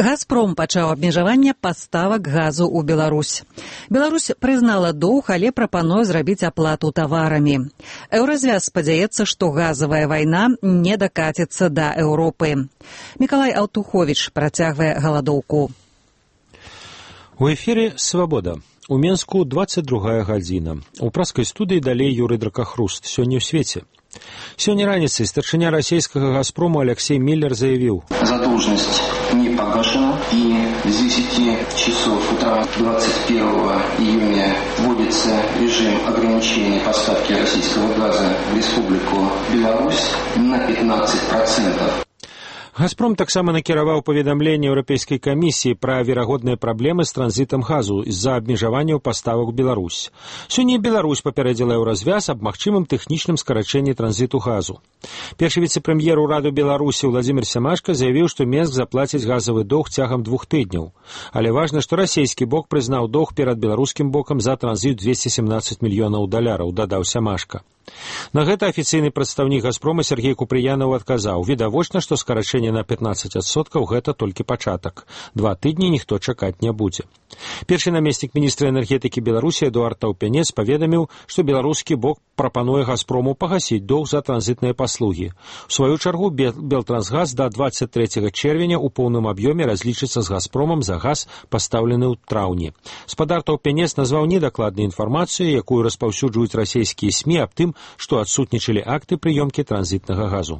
«Газпром» пачаў абмежаванне паставак газу ў Беларусь. Беларусь прызнала доўг, але прапануе зрабіць аплату таварамі. Еўразвяз спадзяецца, што газавая вайна не дакаціцца да Еўропы. Мікалай Алтуховіч працягвае галадоўку. У эфире «Свобода». У Менску 22 гадзіна. У праскай студыі далей Юрый Дракахруст. Сёння ў свеце. Сегодня раніцай старшыня российского «Газпрома» Алексей Миллер заявил: задолженность не погашена, и с 10 часов утра 21 июня вводится режим ограничения поставки российского газа в Республику Беларусь на 15%. «Газпром» таксама накіраваў паведамленне Еўрапейскай камісіі пра верагодныя праблемы з транзітам газу з-за абмежаванняў паставак у Беларусь. Сёння Беларусь папярэдзіла Еўразвяз аб магчымым тэхнічным скарачэнні транзіту газу. Першы віцэ-прэм'ер ураду Беларусі Владзімір Сямашка заявіў, што Менск заплаціць газавы доўг цягам 2 тыдняў. Але важна, што расійскі бок прызнаў доўг перад беларускім бокам за транзіт 217 мільёнаў даляраў, дадаў Сямашка. На гэта афіцыйны прадстаўнік «Газпрома» Сергей Купрыянаў адказаў: відавочна, што скарачэнне на 15% гэта толькі пачатак. 2 тыдні ніхто чакаць не будзе. Першы намеснік міністра энергетыкі Беларусі Эдуард Таўпянец паведаміў, што беларускі бок прапануе «Газпрому» пагасіць доўг за транзітныя паслугі. У сваю чаргу Белтрансгаз да 23 чэрвеня ў поўным аб'ёме разлічыцца з «Газпромам» за газ, пастаўлены ў траўні. Спадар Таўпянец назваў недакладную інфармацыю, якую распаўсюджваюць расійскія СМІ аб тым, што адсутнічалі акты прыёмкі транзітнага газу.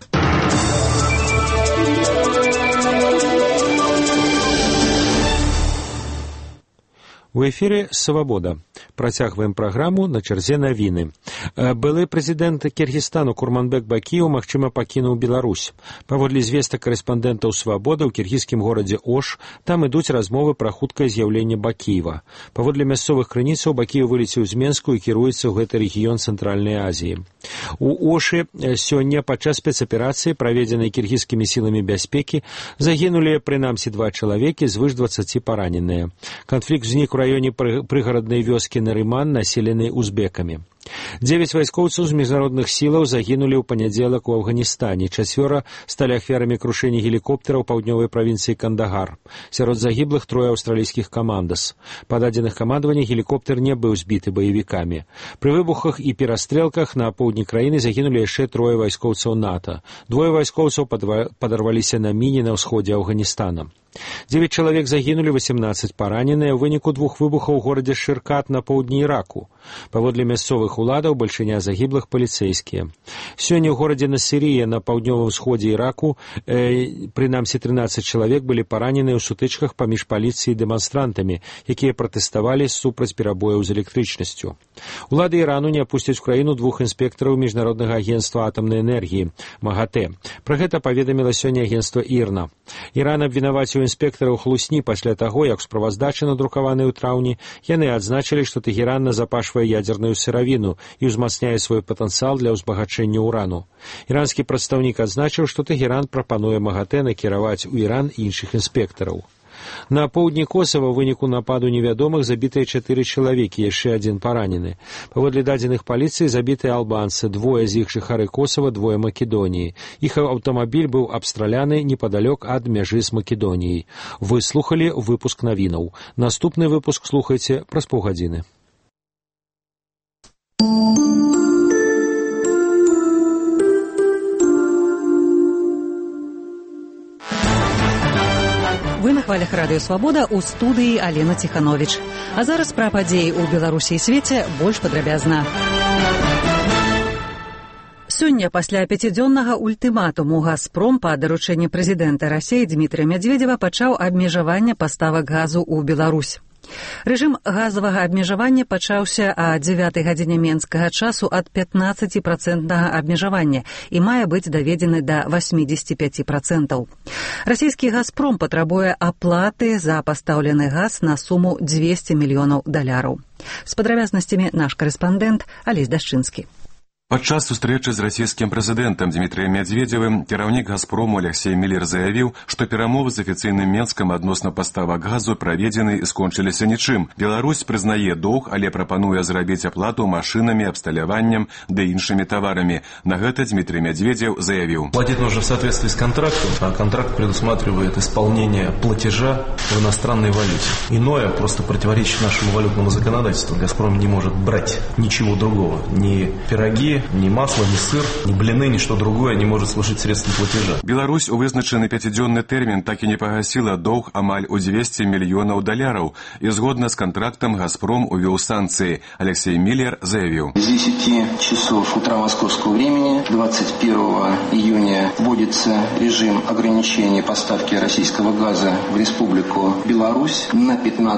У эфире «Свобода». Працягваем праграму, на чарзе навіны. Былы прэзідэнт Кіргізстану Курманбек Бакіеў, магчыма, пакінуў Беларусь. Паводле звестак карэспандэнтаў «Свобода» ў кіргізскім горадзе Ош, там ідуць размовы пра хуткае з'яўленне Бакіева. Паводле мясцовых крыніцаў, Бакіеў вылецеў з Менску і кіруецца ў гэты рэгіён Цэнтральнай Азіі. У Ошы сёння падчас спецаперацыі, праведзенай кіргізскімі сіламі бяспекі, загінулі прынамсі 2 чалавекі, звыш 20 параненыя. Канфлікт узнік у раёне прыгараднай вёскі Нарыман, населенай узбекамі. 9 вайскоўцаў з міжнародных сілаў загінулі ў панядзелак у Афганістане. 4 сталі ахвярамі крушэння гелікоптера ў паўднёвай правінцыі Кандагар. Сярод загіблых 3 аўстралійскіх камандас. Па дадзеных камандавання, гелікоптер не быў збіты баевікамі. Пры выбухах і перастрэлках на поўдні краіны загінулі яшчэ 3 вайскоўцаў НАТО. 2 вайскоўцаў падарваліся на міне на ўсходзе Афганістана. 9 чалавек загінулі, 18 параненыя ў выніку 2 выбухаў у горадзе Шыркат на поўдні Іраку. Паводле мясцовых уладаў, бальшыня загіблых паліцэйскія. Сёння ў горадзе Насірія на паўднёвым сходзе Іраку прынамсі 13 чалавек былі параненыя ў сутычках паміж паліцыяй і дэманстрантамі, якія пратэставалі супраць перабояў з электрычнасцю. Улады Ірану не апусцяць у краіну 2 інспектараў міжнароднага агенцтва атамнай энергіі МАГАТЭ. Пра гэта паведаміла сёння агенцтва ІРНА. Іран абвінаваціў інспектараў хлусні пасля таго, як у справаздачы, надрукаванай у траўні, яны адзначылі, што Тэхеран назапашвае ядзерную сыравіну і ўзмацняе свой патэнцыял для ўзбагачэння ўрану. Іранскі прадстаўнік адзначыў, што Тэхеран прапануе МАГАТЭ накіраваць у Іран іншых інспектараў. На поўдні Косава ў выніку нападу невядомых забітыя 4 чалавекі, яшчэ 1 паранены. Паводле дадзеных паліцыі забітыя албанцы, 2 з іх жыхары Косава, 2 Македоніі. Іх аўтамабіль быў абстраляны непадалёк ад мяжы з Македоніяй. Вы слухалі выпуск навінаў. Наступны выпуск слухайце праз паўгадзіны. Вы на хвалях радыё «Свобода», у студыі Алена Ціхановіч. А зараз пра падзеі ў Беларусі і свеце больш падрабязна. Сёння пасля 5-дзённага ультыматуму «Газпром» па даручэнні прэзідэнта Расіі Дмітрыя Медведзева пачаў абмежаванне паставак газу ў Беларусь. Рэжым газавага абмежавання пачаўся о 9 гадзіне менскага часу ад 15% абмежавання і мае быць даведзены да 85%. Расійскі «Газпром» патрабуе аплаты за пастаўлены газ на суму 200 мільёнаў даляраў. З падрабязнасцямі наш карэспандэнт Алесь Дашчынскі. Падчас сустрэчы з расійскім прэзідэнтам Дмітрыем Мядзведзевым кіраўнік «Газпрому» Алексей Миллер заявіў, што перамовы з афіцыйным Менскам адносна паставак газу праведзены і скончыліся нічым. Беларусь прызнае доўг, але прапануе зрабіць аплату машинамі, абсталяваннем ды іншымі таварамі. На гэта Дмитрий Медведев заявил. Платить нужно в соответствии с контрактом, а контракт предусматривает исполнение платежа в иностранной валюте. Иное просто противоречит нашему валютному законодательству. «Газпром» не может брать ничего другого, ни пироги, ни масло, ни сыр, ни блины, ни что другое не может служить средством платежа. Беларусь у вызначаны 5-дзённы тэрмін так і не пагасіла доўг амаль у 200 мільёнаў даляраў. І згодна з контрактам «Газпром» увёў санкции. Алексей Миллер заявил. С 10 часов утра московского времени 21 июня вводится режим ограничения поставки российского газа в Республику Беларусь на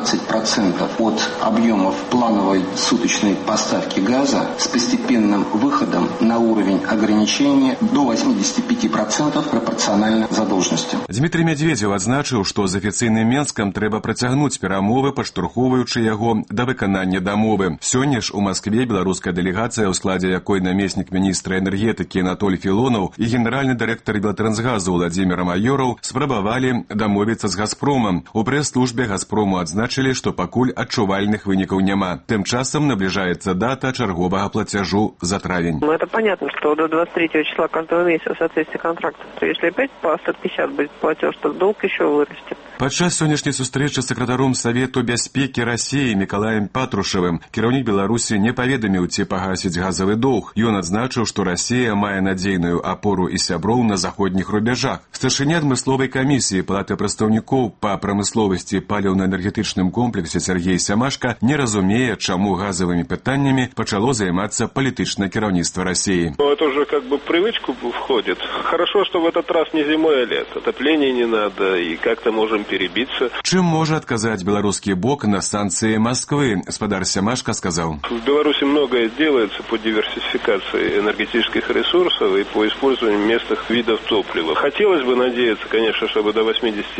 15% от объемов плановой суточной поставки газа с постепенным выходом на уровень ограничения до 85% пропорционально задолженности. Дмитрий Медведев адзначыў, што з афіцыйным Менскам трэба працягнуць перамовы, падштурхоўваючы яго да выканання дамовы. Сёння ж у Маскве беларуская дэлегацыя, у складзе якой намеснік міністра энергетыкі Анатоль Філонаў і генеральны дырэктар Белтрансгазу Владзімір Майораў спрабавалі дамовіцца з «Газпромом». У прэс-службе «Газпрому» адзначылі, што пакуль адчувальных вынікаў няма. Тым часам набліжаецца дата чарговага плацяжу за травень. Ну, это понятно, что до 23 числа каждого месяца в соответствии с контрактом. То если опять по 150 будет платеж, то долг еще вырастет. Падчас сённяшняй сустрэчы з сакратаром Савету бяспекі Расіі Мікалаем Патрушевым кіраўнік Беларусі не паведаміў, ці пагасіць газавы доўг. Ён адзначыў, што Расія мае надзейную апору і сяброў на заходніх рубяжах. Старшыня адмысловай камісіі Палаты прадстаўнікоў па прамысловасці паліўна-энергетычным комплексе Сергей Сямашка не разумее, чаму газавымі пытаннямі пачало займацца палітычнае кіраўніцтва России. Ну, это уже как бы в привычку входит. Хорошо, что в этот раз не зимой, а лето. Отопления не надо, и как-то можем перебиться. Чым можа адказаць беларускі бок на санкции Москвы? Спадар Сямашка сказал. В Беларуси многое делается по диверсификации энергетических ресурсов и по использованию местных видов топлива. Хотелось бы надеяться, конечно, чтобы до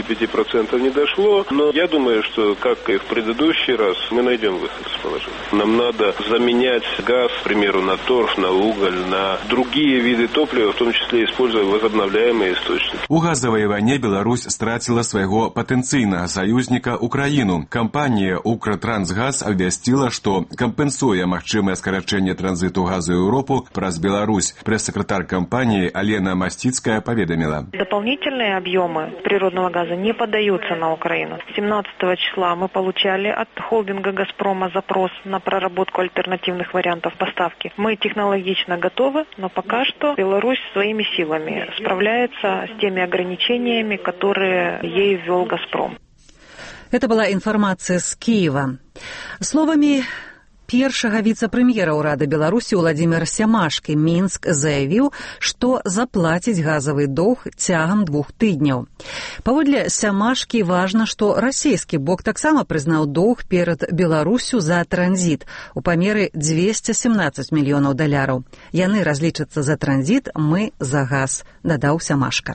85% не дошло, но я думаю, что, как и в предыдущий раз, мы найдем выход из положения. Нам надо заменять газ, к примеру, на торф, на уголь, на другие виды топлива, в том числе используя возобновляемые источники. У газавай вайне Беларусь страціла свайго патэнцыйнага саюзніка Украіну. Кампанія «Укртрансгаз» абвясціла, што кампенсуе магчымае скарачэнне транзіту газу ў Еўропу праз Беларусь. Прэс-сакратар компании Алена Мастицкая поведомила. Дополнительные объемы природного газа не подаются на Украину. 17 числа мы получали от холдинга «Газпрома» запрос на проработку альтернативных вариантов поставки. Мы технологично готовы, но пока что Беларусь своими силами справляется с теми ограничениями, которые ей ввел «Газпром». Это была информация с Киева. Словами першага віцэ-прэм'ера ўрада Беларусі Владзіміра Сямашкі Мінск заявіў, што заплаціць газавы доўг цягам 2 тыдняў. Паводле Сямашкі важна, што расійскі бок таксама прызнаў доўг перад Беларусю за транзіт у памеры 217 мільёнаў даляраў. Яны разлічацца за транзіт, мы за газ, дадаў Сямашка.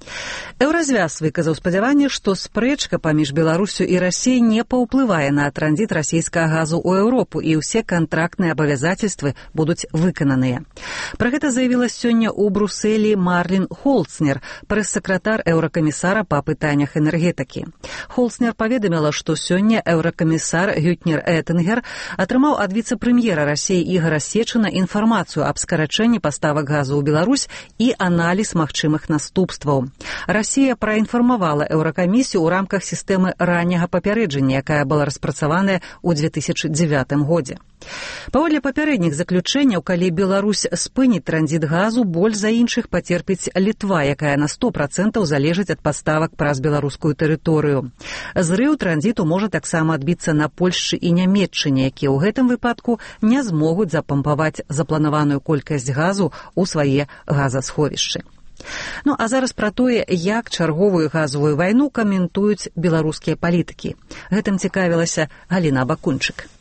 Еўразвяз выказаў спадзяванне, што спрэчка паміж Беларусю і Расіяй не паўплывае на транзіт расійскага газу ў Еўропу і ўсе кантрактныя абавязацельствы будуць выкананыя. Пра гэта заявіла сёння ў Брусэлі Марлін Холцнер, прэс-сакратар еўракамісара па пытаннях энергетыкі. Холцнер паведаміла, што сёння еўракамісар Гютнер Этингер атрымаў ад віцэ-прэм'ера Расіі Ігора Сечына інфармацыю аб скарачэнні паставак газу ў Беларусь і аналіз магчымых наступстваў. Расія праінфармавала Еўракамісію ў рамках сістэмы ранняга папярэджання, якая была распрацаваная ў 2009 годзе. Паводле папярэдніх заключэнняў, калі Беларусь спыніць транзіт газу, больш за іншых пацерпіць Літва, якая на 100% залежыць ад паставак праз беларускую тэрыторыю. Зрыў транзіту можа таксама адбіцца на Польшчы і Нямецчыне, якія ў гэтым выпадку не змогуць запампаваць запланаваную колькасць газу ў свае газасховішчы. Ну, а зараз пра тое, як чарговую газовую вайну каментуюць беларускія палітыкі. Гэтым цікавілася Галіна Бакунчык.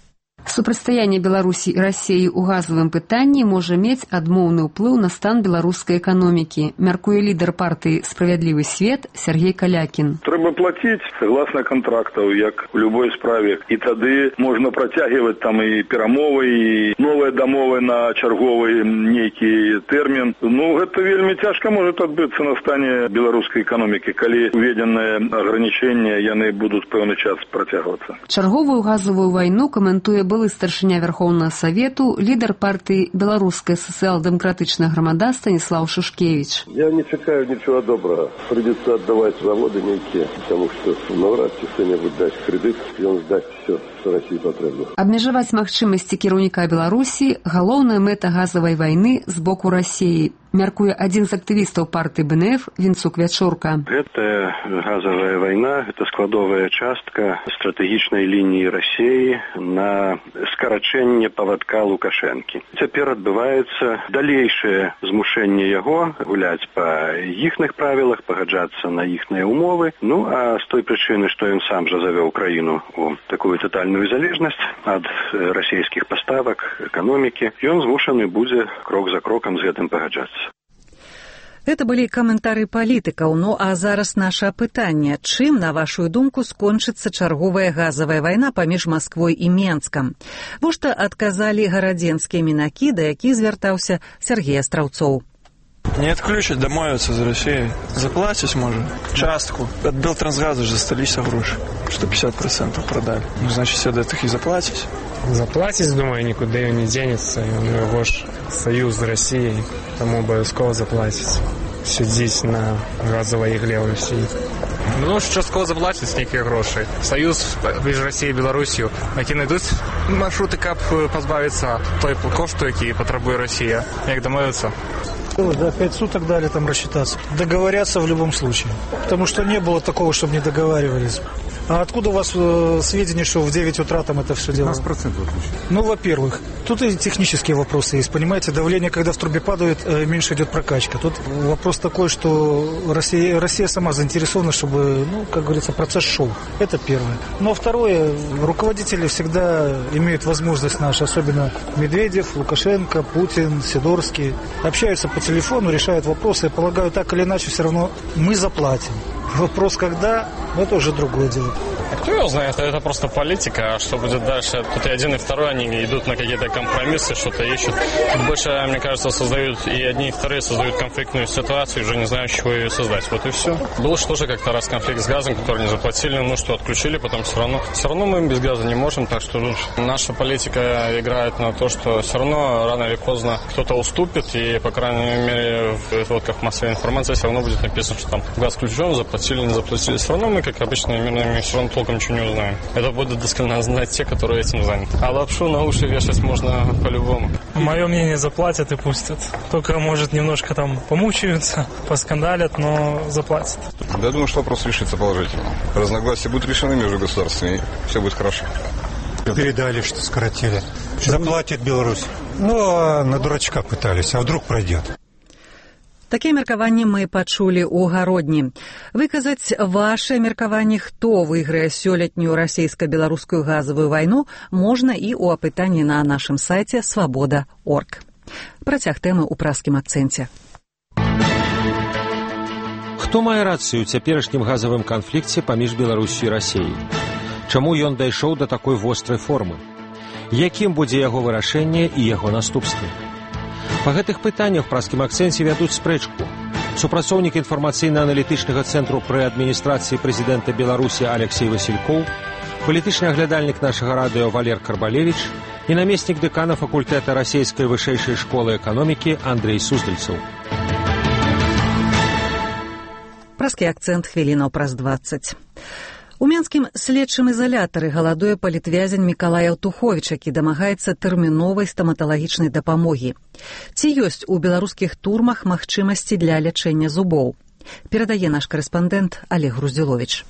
Супрацьстаянне Беларусі і Расіі ў газавым пытанні можа мець адмоўны ўплыў на стан беларускай эканомікі, мяркуе лідар партыі «Справядлівы свет» Сергей Калякін. Трэба плаціць согласно контрактаў, як у любой справе. І тады можна працягваць там і перамовы, і новыя дамовы на чарговы нейкі тэрмін. Гэта вельмі цяжка можа адбыцца на стане беларускай эканомікі, калі уведзеныя агранічэнні, яны будуць пэўны час працягвацца. Чарговую газавую вайну каментуе былы старшыня Верховнага Савету, лідар партыі «Беларускае сацыял-дэмакратычнае грамада» Станіслаў Шушкевіч. Я не чакаю нічого добрага. Придется отдавать заводы нейкія, потому что навряд ці хто-небудзь дасць крэдыт, ён здасць все, што Расіі патрэбна. Абмежаваць магчымасці кіраўніка Беларусі – галоўная мэта газавай вайны з боку Расіі, мяркуе адзін з актывістаў партыі БНФ Вінцук Вячорка. Гэта газавая вайна, гэта складовая частка стратэгічнай лініі Расіі на скарачэнне павадка Лукашэнкі. Цяпер адбываецца далейшае змушэнне яго гуляць па іхных правілах, пагаджацца на іхныя умовы. А з той прычыны, што ён сам жа завёў краіну у такую татальную залежнасць ад расійскіх паставак, эканомікі, ён змушаны будзе крок за крокам з гэтым пагаджацца. Гэта былі каментары палітыкаў. А зараз наша пытанне. Чым, на вашу думку, скончыцца чарговая газавая вайна паміж Масквой і Менскам? Во што адказалі гарадзенскія мінакі, да якіх звяртаўся Сергей Астраўцоў. Не отключить, домовиться з Россией. Заплатить можно. Частку. От Белтрансгаза же застались гроши. Что 50% продали. Значит, все до этих и заплатить. Заплатить, думаю, никуда ее не денется. У него ж союз з Россией. Тому обов'язково заплатить. Сидіть на газовій іглі в Росії. Частково заплатять стільки грошей. Союз між Росією і Білорусією. Які знайдуть маршрути, як позбавитися той кошту, який потребує Росія. Як домовитися? За 5 суток дали там рассчитаться. Договорятся в любом случае. Потому что не было такого, чтобы не договаривались. А откуда у вас сведения, что в 9 утра там это все дело? 15% отключили. Во-первых, тут и технические вопросы есть. Понимаете, давление, когда в трубе падает, меньше идет прокачка. Тут вопрос такой, что Россия сама заинтересована, чтобы, как говорится, процесс шел. Это первое. Но второе, руководители всегда имеют возможность наши, особенно Медведев, Лукашенко, Путин, Сидорский, общаются по телефону, решают вопросы. Я полагаю, так или иначе, все равно мы заплатим. Вопрос, когда, это уже другое дело. Кто его знает, это просто политика, а что будет дальше? Тут и один, и второй, они идут на какие-то компромиссы, что-то ищут. Тут больше, мне кажется, создают, и одни, и вторые создают конфликтную ситуацию, уже не знаю, с чего ее создать. Вот и все. Был же тоже как-то раз конфликт с газом, который не заплатили, отключили, потом все равно мы без газа не можем, так что тут наша политика играет на то, что все равно рано или поздно кто-то уступит, и, по крайней мере, в сводках массовой информации все равно будет написано, что там газ включен, заплатили, не заплатили. Все равно мы, как обычные мирные, все равно толком ничего не узнаем. Это будут досконально знать те, которые этим заняты. А лапшу на уши вешать можно по-любому. Мое мнение, заплатят и пустят. Только, может, немножко там помучаются, поскандалят, но заплатят. Я думаю, что вопрос решится положительно. Разногласия будут решены между государствами, и все будет хорошо. Передали, что скоротили. Заплатит Беларусь. А на дурачка пытались, а вдруг пройдет. Такія меркаванні мы пачулі ў гародні. Выказаць ваше меркаванне, хто выйграе сёлетнюю расійска-беларускую газавую вайну, можна і ў апытанні на нашым сайце свабода.орг. Працяг тэмы ў праскім акцэнце. Хто мае рацыю ў цяперашнім газавым канфлікце паміж Беларусю і Расіяй? Чаму ён дайшоў да такой вострай формы? Якім будзе яго вырашэнне і яго наступствы? Па гэтых пытаннях праскім акцэнце вядуць спрэчку. Супрацоўнік інфармацыйна-аналітычнага цэнтру пры адміністрацыі прэзідэнта Беларусі Алексей Васількоў, палітычны аглядальнік нашага радыё Валер Карбалевіч і намеснік дэкана факультэта расійскай вышэйшай школы эканомікі Андрей Суздальцаў. Праскі акцэнт хвілінаў праз 20. У Менскім следчым ізалятары галадуе палітвязень Мікалай Аўтуховіч, які дамагаецца тэрміновай стаматалагічнай дапамогі. Ці ёсць у беларускіх турмах магчымасці для лячэння зубоў? Перадае наш карэспандэнт Олег Груздзіловіч.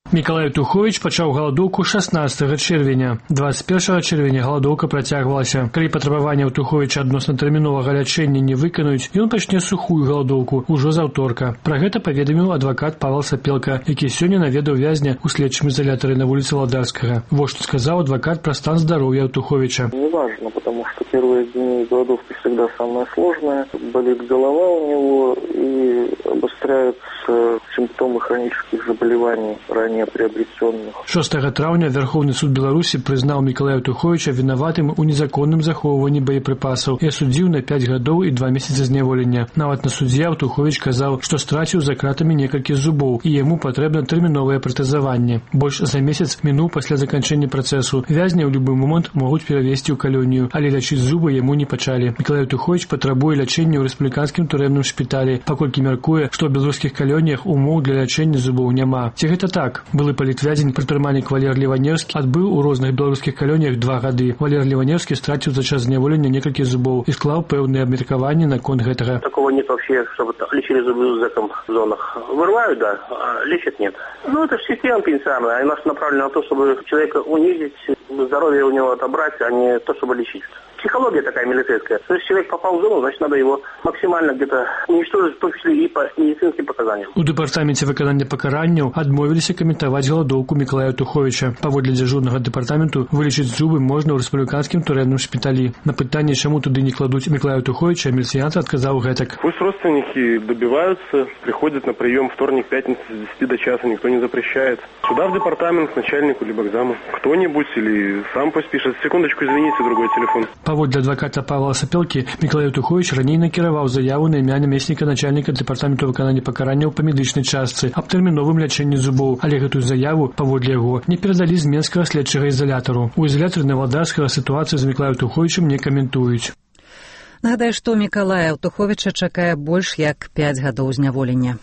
Мікалай Аўтуховіч пачаў галадоўку 16 чэрвеня. 21 чэрвеня галадоўка працягвалася. Калі патрабаванні Аўтуховіча адносна тэрміновага лячэння не выканаюць, ён пачне сухую галадоўку ўжо з аўторка. Пра гэта паведаміў адвакат Павел Сапелка, які сёння наведаў вязня ў следчым изолятары на вуліцы Ладарскага. Вот што сказаў адвакат пра стан здароўя Аўтуховича. Неважно, потому что первые дни голодовки всегда самое сложное. Болит голова у него и обостряются симптомы хронических заболеваний, ранее приобретенных. 6 траўня Верховны суд Беларусі прызнаў Мікалая Аўтуховіча вінаватым у незаконным захоўванні боепрыпасаў і асудзіў на 5 гадоў і 2 месяцы зняволення. Нават на судзе Аўтуховіч казаў, што страціў за кратамі некалькі зубоў і яму патрэбна тэрміновае пратэзаванне. Больш за месяц мінуў пасля заканчэння працэсу. Вязня ў любы момант могуць перавесці ў калонію, але лячыць зубы яму не пачалі. Мікалай Аўтуховіч патрабуе лячэння ў рэспубліканскім турэмным шпіталі, паколькі мяркуе, што ў беларускіх калоніях умоў для лячэння зубоў няма. Ці гэта так? Былы палітвязень, прадпрымальнік Валер Леваневскі адбыў у розных беларускіх калоніях 2 гады. Валер Леваневскі страціў за час зняволення некалькі зубоў і склаў пэўныя абмеркаванні наконт гэтага. Такого нет вообще, чтобы лечили зубы в зэком зонах. Вырывают, да, а лечат нет. Ну, это же система пенсионная, она направлена на то, чтобы человека унизить, здоровье у него отобрать, а не то, чтобы лечить. Психология такая милицейская. То есть человек попал в зону, значит, надо его максимально где-то уничтожить, в том числе и по медицинским показаниям. У дэпартаменце выканання пакаранняў адмовіліся каментаваць галадоўку Мікалая Аўтуховіча. Паводле дзяжурнага дэпартаменту вылечыць зубы можна ў рэспубліканскім турэмным шпіталі. На пытанне, чаму туды не кладуць Мікалая Аўтуховіча, міліцыянт адказаў гэтак. Пусть родственники добиваются, приходят на прием вторник, пятница с 10 до часа, никто не запрещает. Сюда в департамент, к начальнику, либо к заму. Кто-нибудь или сам пусть пишет. Секундочку, извините, другой телефон. Паводле адваката Павла Сапелкі, Мікалай Аўтуховіч раней накіраваў заяву на імя намесніка начальніка дэпартаменту выканання пакаранняў па медычнай частцы аб тэрміновым лячэнні зубоў, але гэтую заяву, паводле яго, не перадалі з менскага следчага ізалятару. У ізалятары на Ладарскага сітуацыю з Мікалаем Аўтуховічам не каментуюць. Нагадаю, што Мікалая Аўтуховіча чакае больш як 5 гадоў зняволення.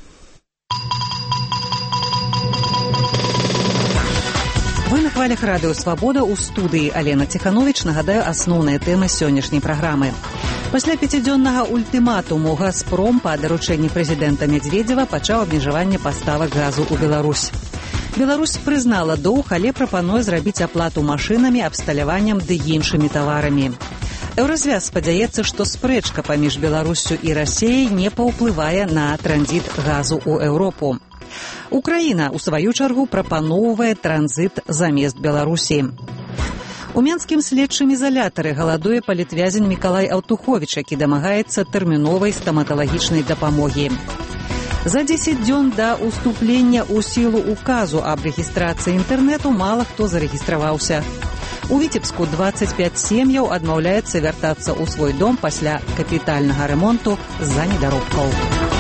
Вы на хвалях радыё «Свабода» ў студыі Алена Ціхановіч. Нагадаю асноўныя тэмы сённяшняй праграмы. Пасля 5-дзённага ультыматуму «Газпром» па даручэнні прэзідэнта Медведзева пачаў абмежаванне паставак газу ў Беларусь. Беларусь прызнала доўг, але прапануе зрабіць аплату машынамі, абсталяваннем ды іншымі таварамі. Еўразвяз спадзяецца, што спрэчка паміж Беларуссю і Расіяй не паўплывае на транзіт газу ў Еўропу. Украіна, у сваю чаргу, прапаноўвае транзіт замест Беларусі. У менскім следчым ізалятары галадуе палітвязень Мікалай Аўтуховіч, які дамагаецца тэрміновай стаматалагічнай дапамогі. За 10 дзён да ўступлення ў сілу указу аб рэгістрацыі інтэрнэту мала хто зарэгістраваўся. У Віцебску 25 сем'яў адмаўляецца вяртацца ў свой дом пасля капітальнага рамонту з-за недаробкаў.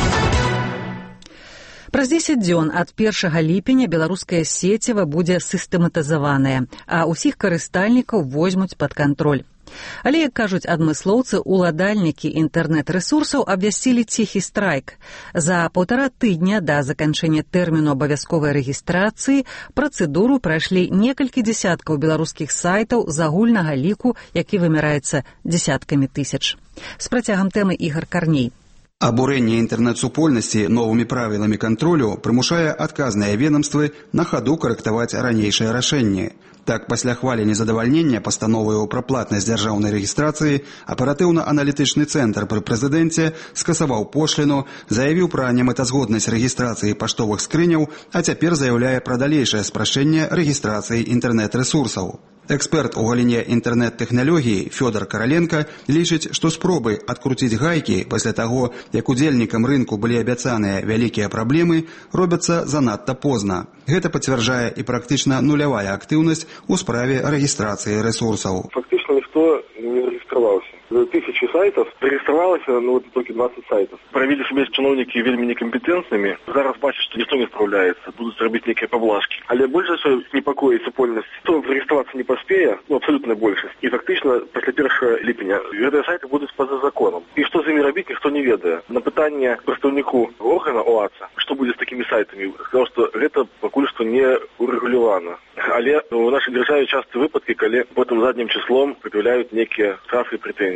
Праз 10 дзён ад 1 ліпеня беларускае сеціва будзе сістэматызаванае, а ўсіх карыстальнікаў возьмуць пад кантроль. Але, як кажуць адмыслоўцы, уладальнікі інтэрнэт-рэсурсаў абвясцілі ціхі страйк. За 1,5 тыдня да заканчэння тэрміну абавязковай рэгістрацыі працэдуру прайшлі некалькі дзесяткаў беларускіх сайтаў з агульнага ліку, які вымяраецца дзесяткамі тысяч. З працягам тэмы Ігар Карней. Абурэнне інтэрнэт-супольнасці новымі правіламі кантролю прымушае адказныя ведамствы на хаду карэктаваць ранейшыя рашэнні. Так, пасля хвалі незадавальнення пастановаю пра платнасць дзяржаўнай рэгістрацыі аператыўна-аналітычны цэнтр пры прэзідэнце скасаваў пошліну, заявіў пра немэтазгоднасць рэгістрацыі паштовых скрыняў, а цяпер заяўляе пра далейшае спрашчэнне рэгістрацыі інтэрнэт-рэсурсаў. Эксперт у галіне інтэрнэт-тэхналогіі Фёдор Караленко лічыць, што спробы адкруціць гайкі пасля таго, як удзельнікам рынку былі абяцаныя вялікія праблемы, робяцца занадта позна. Гэта пацвярджае і практычна нулявая актыўнасць у справе рэгістрацыі рэсурсаў. Фактычна ніхто не рэгістраваўся. За 1000 сайтов зарегистрировалася, только 20 сайтов. Проявили себя чиновники вельми некомпетентными. Зараз бачат, что никто не справляется. Будут робить некие поблажки. Але больше всего непокоит супольность. Кто зарегистрироваться не поспея, абсолютная большесть. И фактично, после 1 липня, эти сайты будут поза законом. И что за ними робить, никто не ведает. На пытание представнику органа ОАЦа, что будет с такими сайтами, сказал, что это пока что не урегулировано. Але у нашей державе часто выпадки, когда потом задним числом предъявляют некие штрафы и претензии.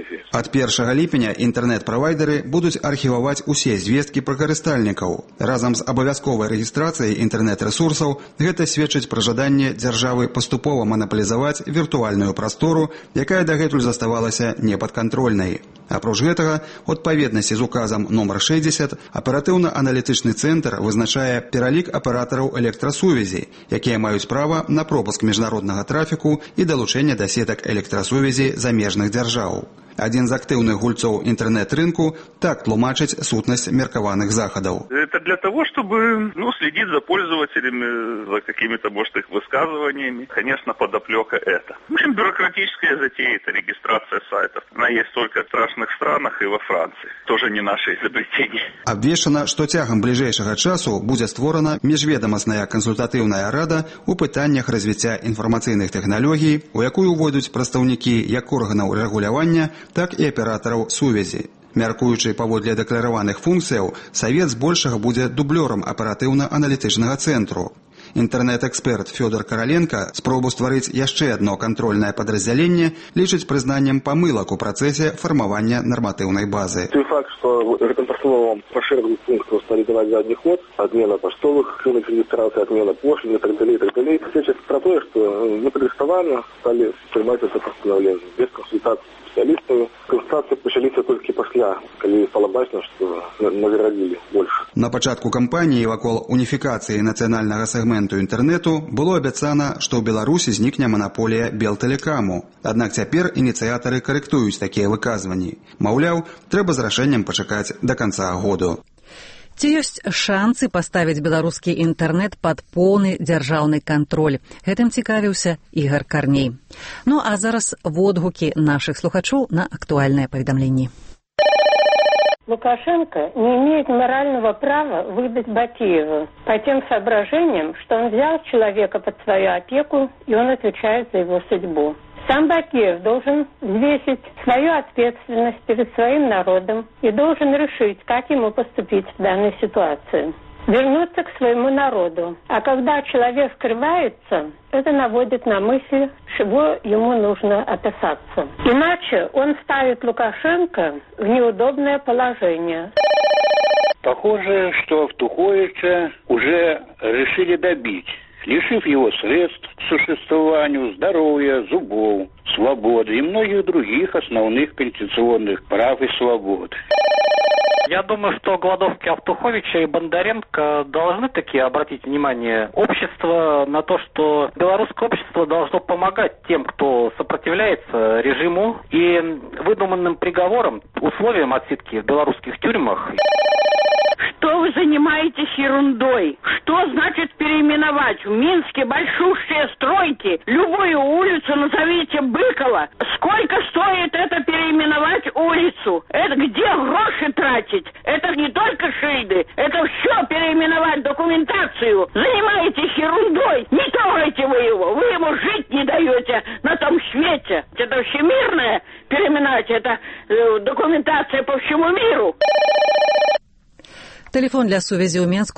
лицензии. От 1 ліпеня інтэрнэт-правайдеры будуць архіваваць усе звесткі пра карыстальнікаў. Разам з абавязковай рэгістрацыяй інтэрнэт-рэсурсаў гэта сведчыць пра жаданне дзяржавы паступова манаполізаваць віртуальную прастору, якая дагэтуль заставалася непадкантрольнай. Апроч гэтага, у адпаведнасці з указам нумар 60, аператыўна-аналітычны цэнтр вызначае пералік аператараў электрасувязі, якія маюць права на пропуск міжнароднага трафіку і далучэнне да сетак электрасувязі замежных дзяржаў. Адзін з актыўных гульцоў інтэрнэт-рынку так тлумачыць сутнасць меркаваных захадаў. Это для того, чтобы следить за пользователями, за какими-то, может, их высказываниями. Конечно, подоплека это. В общем, бюрократическая затея – это регистрация сайтов. Она есть только в страшных странах и во Франции. Тоже не наше изобретение. Абвешчана, што цягам бліжэйшага часу будзе створана міжведамасная кансультатыўная рада ў пытаннях развіцця інфармацыйных тэхналогій, у якую увойдуць прадстаўнікі як органаў рэгулявання, так і аператараў сувязі. Мяркуючы паводле дэклараваных функцыяў, савет збольшага будзе дублёрам аператыўна-аналітычнага цэнтру. Інтэрнэт-эксперт Фёдор Караленко спробу стварыць яшчэ адно кантрольнае падраздзяленне лічыць прызнаннем памылак у працэсе фармавання нарматыўнай базы. Той факт, что реконструировал поширенный пункт стали давать задний ход, отмена поштовых рынок регистрации, отмена пошлины и так далее, свидетельствует про то, что непредставально стали принимать это постановление без консультации специалистов. Консультации почаліся толькі пасля, калі стало бачно, что наградили больше. На пачатку кампаніі вакол уніфікацыі нацыянальнага сегменту інтэрнэту было абяцана, што ў Беларусі знікне манаполія Белтэлекаму. Аднак цяпер ініцыятары карэктуюць такія выказванні. Маўляў, трэба з рашэннем пачакаць да канца году. Ці ёсць шансы паставіць беларускі інтэрнэт пад поўны дзяржаўны кантроль? Гэтым цікавіўся Ігар Карней. Ну а зараз водгукі нашых слухачоў на актуальныя паведамленні. Лукашенко не имеет морального права выдать Батиева по тем соображениям, что он взял человека под свою опеку, и он отвечает за его судьбу. Сам Батиев должен взвесить свою ответственность перед своим народом и должен решить, как ему поступить в данной ситуации. Вернуться к своему народу. А когда человек скрывается, это наводит на мысль, чего ему нужно опасаться. Иначе он ставит Лукашенко в неудобное положение. Похоже, что Евтуховича уже решили добить, лишив его средств к существованию, здоровья, зубов, свободы и многих других основных конституционных прав и свобод. Я думаю, что голодовки Евтуховича и Бондаренко должны таки обратить внимание общества на то, что белорусское общество должно помогать тем, кто сопротивляется режиму, и выдуманным приговором, условиям отсидки в белорусских тюрьмах. Что вы занимаетесь ерундой? Что значит переименовать? В Минске большущие стройки. Любую улицу назовите Быкова. Сколько стоит это переименовать улицу? Это где гроши тратить? Это не только шильды. Это все переименовать документацию. Занимаетесь ерундой. Не трогайте вы его. Вы ему жить не даете на том свете. Это всемирное переименовать. Это документация по всему миру. Телефон для сувязі ў Менску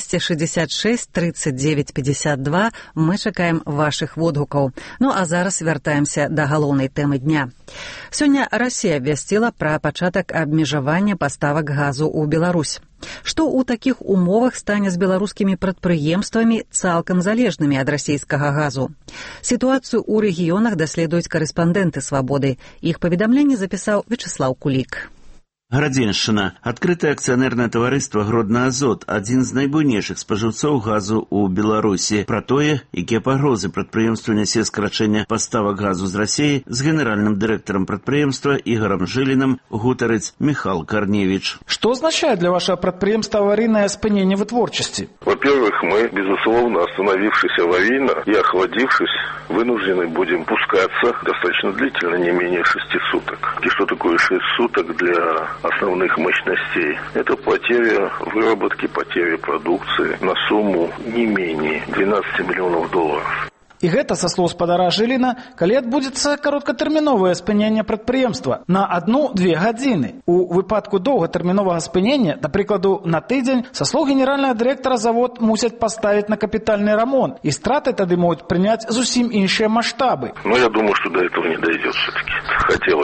266 39 52. Мы чакаем вашых водгукаў. Ну а зараз вяртаемся да галоўнай тэмы дня. Сёння Расія абвясціла пра пачатак абмежавання паставак газу ў Беларусь. Што ў такіх умовах стане з беларускімі прадпрыемствамі цалкам залежнымі ад расійскага газу? Сітуацыю ў рэгіёнах даследуюць карэспандэнты «Свабоды». Іх паведамленне запісаў Вячеслав Кулік. Градзеншчына. Адкрытае акцыянернае таварыства «Гродна-Азот» – адзін з найбуйнейшых спажыўцоў газу ў Беларусі. Пра тое, якія пагрозы прадпрыемству нясе скарачэнне паставак газу з Расіі, з генеральным дырэктарам прадпрыемства Ігорам Жыліным гутарыць Михал Корневич. Что означает для вашего предприемства аварийное спынение вытворчести? Во-первых, мы, безусловно, остановившись аварийно и охладившись, вынуждены будем пускаться достаточно длительно, не менее 6 суток. И что такое 6 суток для основных мощностей? Это потеря выработки, потеря продукции на сумму не менее 12 миллионов долларов. І гэта, са слоў спадара Жыліна, калі адбудзецца кароткатэрміновае спыненне прадпрыемства на 1-2 гадзіны. У выпадку доўгатэрміновага спынення, да прыкладу, на тыдзень, са слоў генеральнага дырэктара завод мусяць паставіць на капітальны рамонт, і страты тады могуць прыняць зусім іншыя маштабы. Но я думаю, что до этого не дойдет все-таки. Хотелось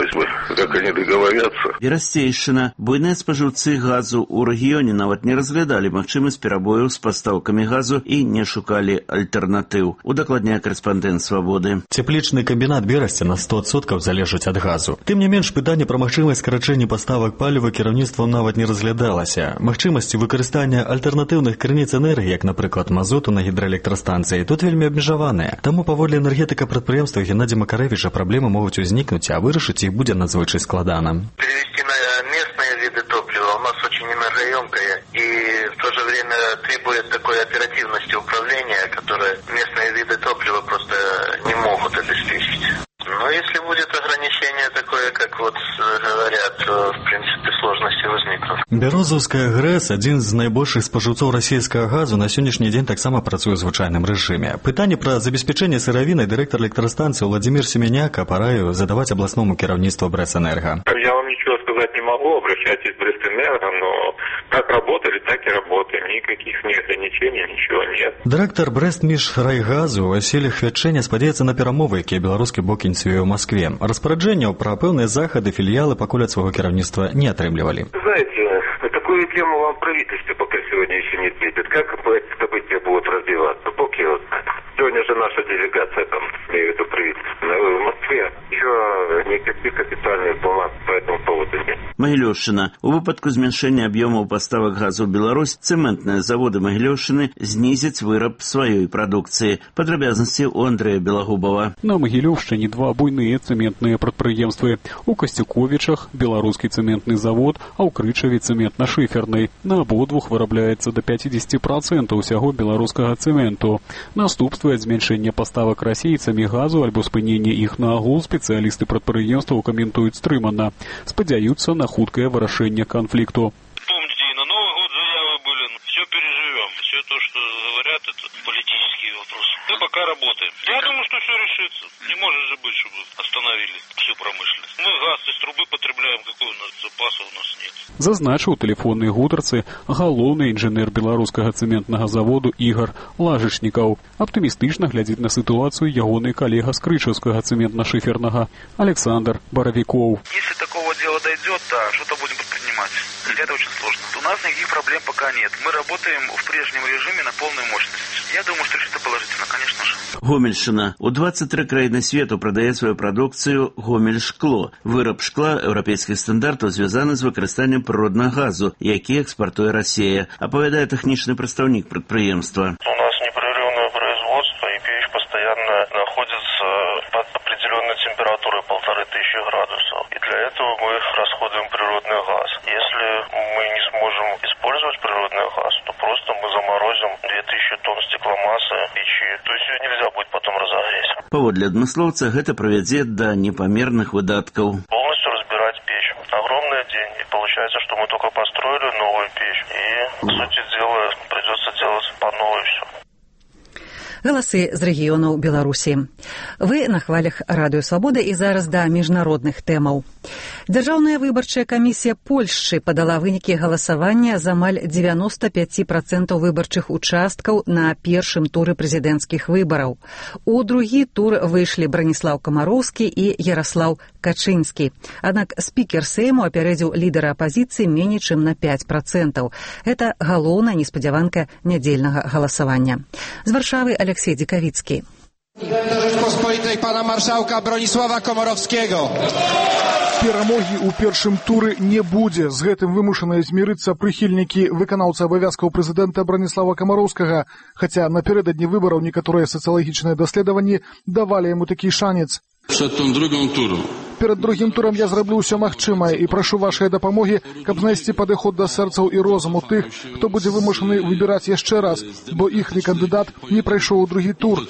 хотелось бы, как они договорятся. Берасцейшчына. Буйныя спажыўцы газу ў рэгіёне нават не разглядалі магчымасць перабояў з пастаўкамі газу і не шукалі альтэрнатыў. Удакладняе карэспандэнт «Свабоды». Цеплічны камбінат Берасці на 100% залежыць ад газу. Тым не менш, пытанне пра магчымасць скарачэння паставак паліва кіраўніцтвам нават не разглядалася. Магчымасці выкарыстання альтэрнатыўных крыніц энергіі, як, напрыклад, мазоту на гідраэлектрастанцыі, тут вельмі абмежаваныя. Таму паводле энергетыка прадпрыемства Геннадзя Макарэвіча праблемы могуць узнікнуць, а вырашыць іх будзе надзвычай складана. Перевести на местные виды топлива у нас очень энергоемкое и в то же время требует такой оперативности управления, которое местные виды топлива просто не могут обеспечить. Но если будет ограничение такое, как вот говорят, то, в принципе, сложности возникнут. Бярозаўская ГРЭС, адзін з найбольшых спажыўцоў расійскага газу, на сённяшні дзень таксама працуе ў звычайным рэжыме. Пытанне пра забеспячэнне сыравінай дырэктар электрастанцыі Владзімір Семеняка параіў задаваць абласному кіраўніцтву Брэсэнерга. Я вам ничего сказать не могу, обращайтесь в Брэсэнерго, но как работали, так и работаем. Никаких ни ограничений, ничего нет. Дырэктар Брэстміжрайгазу Васіль Хвятчэня спадзяецца на перамовы, якія беларускі бок ініцыюе ў Маскве. Распараджэнняў пра пэўныя захады філіялы пакуль ад свайго кіраўніцтва не атрымлівалі. Знаете, на такую тему вам правительство пока сегодня еще не ответит. Как эти события будут развиваться? Бог его знает. Сегодня же наша делегация, там, имею в виду правительство, в Москве. Еще никаких официальных бумаг по этому поводу нет. Магілёўшчына. У выпадку змяншэння аб'ёмаў паставак газу ў Беларусь, цэментныя заводы Магілёўшчыны знізяць выраб сваёй прадукцыі. Падрабязнасці ў Андрэя Белагубова. На Магілёўшчыне два буйныя цэментныя прадпрыемствы. У Касцюковічах беларускі цэментны завод, а ў Крычаве цэментна-шыферны. На абодвух вырабляецца да 50% усяго беларускага цэменту. Наступствы ад змяншэння паставак расейцамі газу альбо спынення іх на агул спецыялісты прадпрыемстваў каментуюць стрымана. Спадзяюцца на хуткае вырашэнне канфлікту. Помните, и на Новый год заявы были. Все переживем. Все то, что говорят, это политические вопросы. Мы пока работаем. Я думаю, что все решится. Не может же быть, чтобы остановили всю промышленность. Мы газ из трубы потребляем. Какой у нас запаса у нас нет. Зазначыў тэлефоннай гутарцы галоўны інжынер беларускага цэментнага заводу Ігар Лажычнікаў. Аптымістычна глядзіць на сітуацыю ягоны калега з крычаўскага цэментна-шыфернага Александр Боровиков. Если такого дела дойдет, да, что-то будем предпринимать. Это очень сложно. У нас никаких проблем пока нет. Мы работаем в прежнем режиме на полную мощность. Я думаю, что решится положительно, конечно же. Гомельшчына. У 23 краіны свету прадае сваю прадукцыю Гомельшкло. Выраб шкла еўрапейскіх стандартаў звязаны з выкарыстаннем прыроднага газу, які экспартуе Расія, апавядае тэхнічны прадстаўнік прадпрыемства. У нас непрерывное производство, и печь постоянно находится под определенной температурой 1500 градусов. И для этого мы расходуем природный газ. Если мы не сможем использовать природный газ, то просто мы заморозим 2000 тонн стекломассы печи. То есть ее нельзя будет потом разогреть. Паводле адмыслоўца гэта прывядзе да непамерных выдаткаў. Полностью разбирать печь. Огромные деньги. Получается, что мы только построили новую печь. И, по сути дела, придется делать по новой все. Галасы з рэгіёнаў Беларусі. Вы на хвалях Радыё Свабода і зараз да міжнародных тэмаў. Дзяржаўная выбарчая камісія Польшчы падала вынікі галасавання з амаль 95% выбарчых участкаў на першым туры прэзідэнцкіх выбараў. У другі тур выйшлі Браніслаў Камароўскі і Яраслаў Качынскі. Аднак спікер Сейму апярэдзіў лідара апазіцыі меней чым на 5%. Гэта галоўная неспадзяванка нядзельнага галасавання. З Варшавы Алексей Дзікавіцкі. Rzeczpospolitej pana marszałka Bronisława Komorowskiego. Перамогі ў першым туры не будзе. З гэтым вымушаныя змірыцца прыхільнікі выканаўцы абавязкаў прэзідэнта Браніслава Камароўскага, хаця напярэдадні выбараў некаторыя сацыялагічныя даследаванні давалі яму такі шанец. Перад другім турам я зраблю ўсё магчымае і прашу вашай дапамогі, каб знайсці падыход да сэрцаў і розуму тых, хто будзе вымушаны выбіраць яшчэ раз, бо іхні кандыдат не прайшоў у другі тур,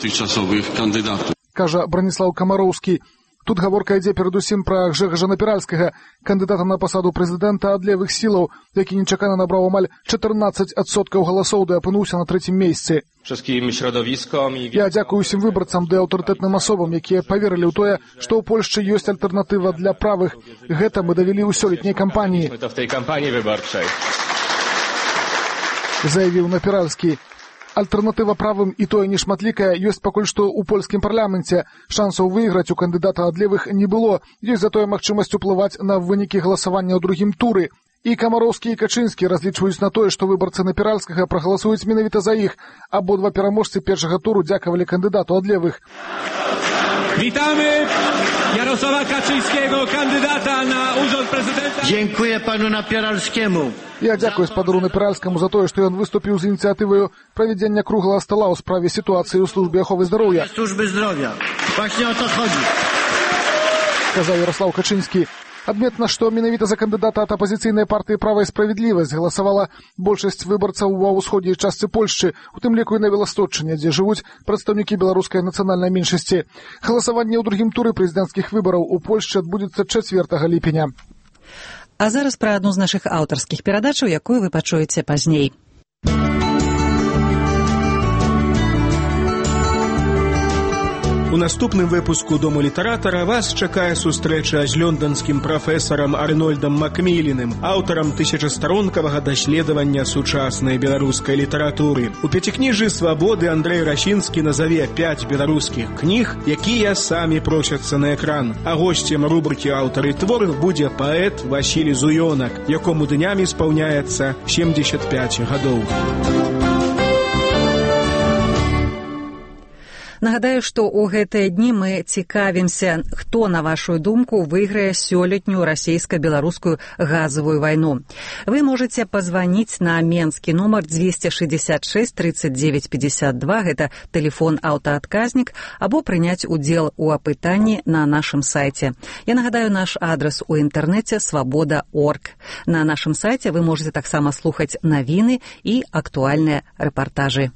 кажа Браніслаў Камароўскі. Тут гаворка ідзе перадусім пра Гжэгаджа Напіральскага, кандыдата на пасаду прэзідэнта ад левых сілаў, які нечакана набраў амаль 14% галасоў ды апынуўся на трэцім месцы. Я дзякую усім выбарцам ды аўтарытэтным асобам, якія паверылі ў тое, што ў Польшчы ёсць альтэрнатыва для правых. Гэта мы давялі ў сёлетняй кампаніі, заявіў Напіральскі. Альтэрнатыва правым і тое нешматлікая ёсць пакуль што ў польскім парламенце. Шансаў выйграць у кандыдата ад левых не было. Ёсць затое магчымасць уплываць на вынікі галасавання ў другім туры. І Камароўскі, і Качынскі разлічваюць на тое, што выбарцы Напіральскага прагаласуюць менавіта за іх. Абодва пераможцы першага туру дзякавалі кандыдату ад левых. Witamy Jarosława Kaczyńskiego, kandydata na urząd prezydenta. Dziękuję panu Napieralskiemu. Я дзякую спадару Напіральскаму за тое, што ён выступіў з ініцыятываю правядзення круглага стала ў справе сітуацыі ў службе аховы здароўя. Службы здоров'я. Właśnie o to chodzi. Сказаў Ярослаў Качынскі. Адметна, што менавіта за кандыдата ад апазіцыйнай партыі «Права і справядлівасць» галасавала большасць выбарцаў ва ўсходняй частцы Польшчы, у тым ліку і на Беласточчыне, дзе жывуць прадстаўнікі беларускай нацыянальнай меншасці. Галасаванне ў другім туры прэзідэнцкіх выбараў у Польшчы адбудзецца 4 ліпеня. А зараз пра адну з нашых аўтарскіх перадачаў, якую вы пачуеце пазней. У наступным выпуску «Дому літаратара» вас чакае сустрэча з лёнданскім прафесарам Арнольдам Макміліным, аўтарам 1000-старонкавага даследавання сучаснай беларускай літаратуры. У пяцікніжжы «Свабоды» Андрэй Рашінскі назаве 5 беларускіх кніг, якія самі прочацца на экран. А госцем рубрыкі «Аўтары твораў» будзе паэт Васіль Зуёнак, якому днямі спаўняецца 75 гадоў. Нагадаю, што ў гэтыя дні мы цікавімся, хто, на вашу думку, выйграе сёлетнюю расійска-беларускую газавую вайну. Вы можаце пазваніць на менскі нумар 266 39 52, гэта тэлефон аўтаадказнік, або прыняць удзел у апытанні на нашым сайце. Я нагадаю наш адрас у інтэрнэце свабода.орг. На нашым сайце вы можаце таксама слухаць навіны і актуальныя рэпартажы.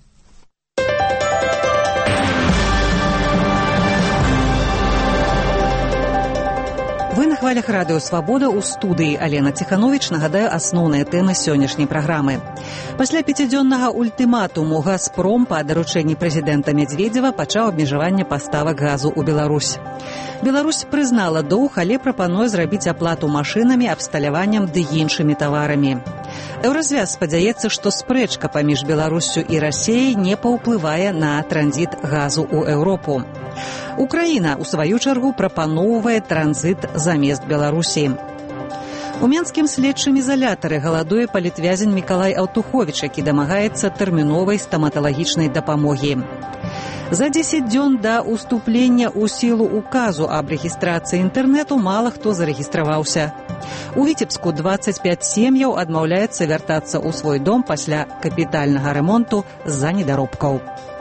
Вы на хвалях радыё «Свабода» ў студыі Алена Ціхановіч. Нагадаю асноўныя тэмы сённяшняй праграмы. Пасля 5-дзённага ультыматуму «Газпром» па даручэнні прэзідэнта Медведзева пачаў абмежаванне паставак газу ў Беларусь. Беларусь прызнала доўг, але прапануе зрабіць аплату машынамі, абсталяваннем ды іншымі таварамі. Еўразвяз спадзяецца, што спрэчка паміж Беларуссю і Расіяй не паўплывае на транзіт газу ў Еўропу. Украіна, у сваю чаргу, прапаноўвае транзіт замест Беларусі. У менскім следчым ізалятары галадуе палітвязень Мікалай Аўтуховіч, які дамагаецца тэрміновай стаматалагічнай дапамогі. За 10 дзён да ўступлення ў сілу указу аб рэгістрацыі інтэрнэту мала хто зарэгістраваўся. У Віцебску 25 сем'яў адмаўляецца вяртацца ў свой дом пасля капітальнага рамонту з-за недаробкаў.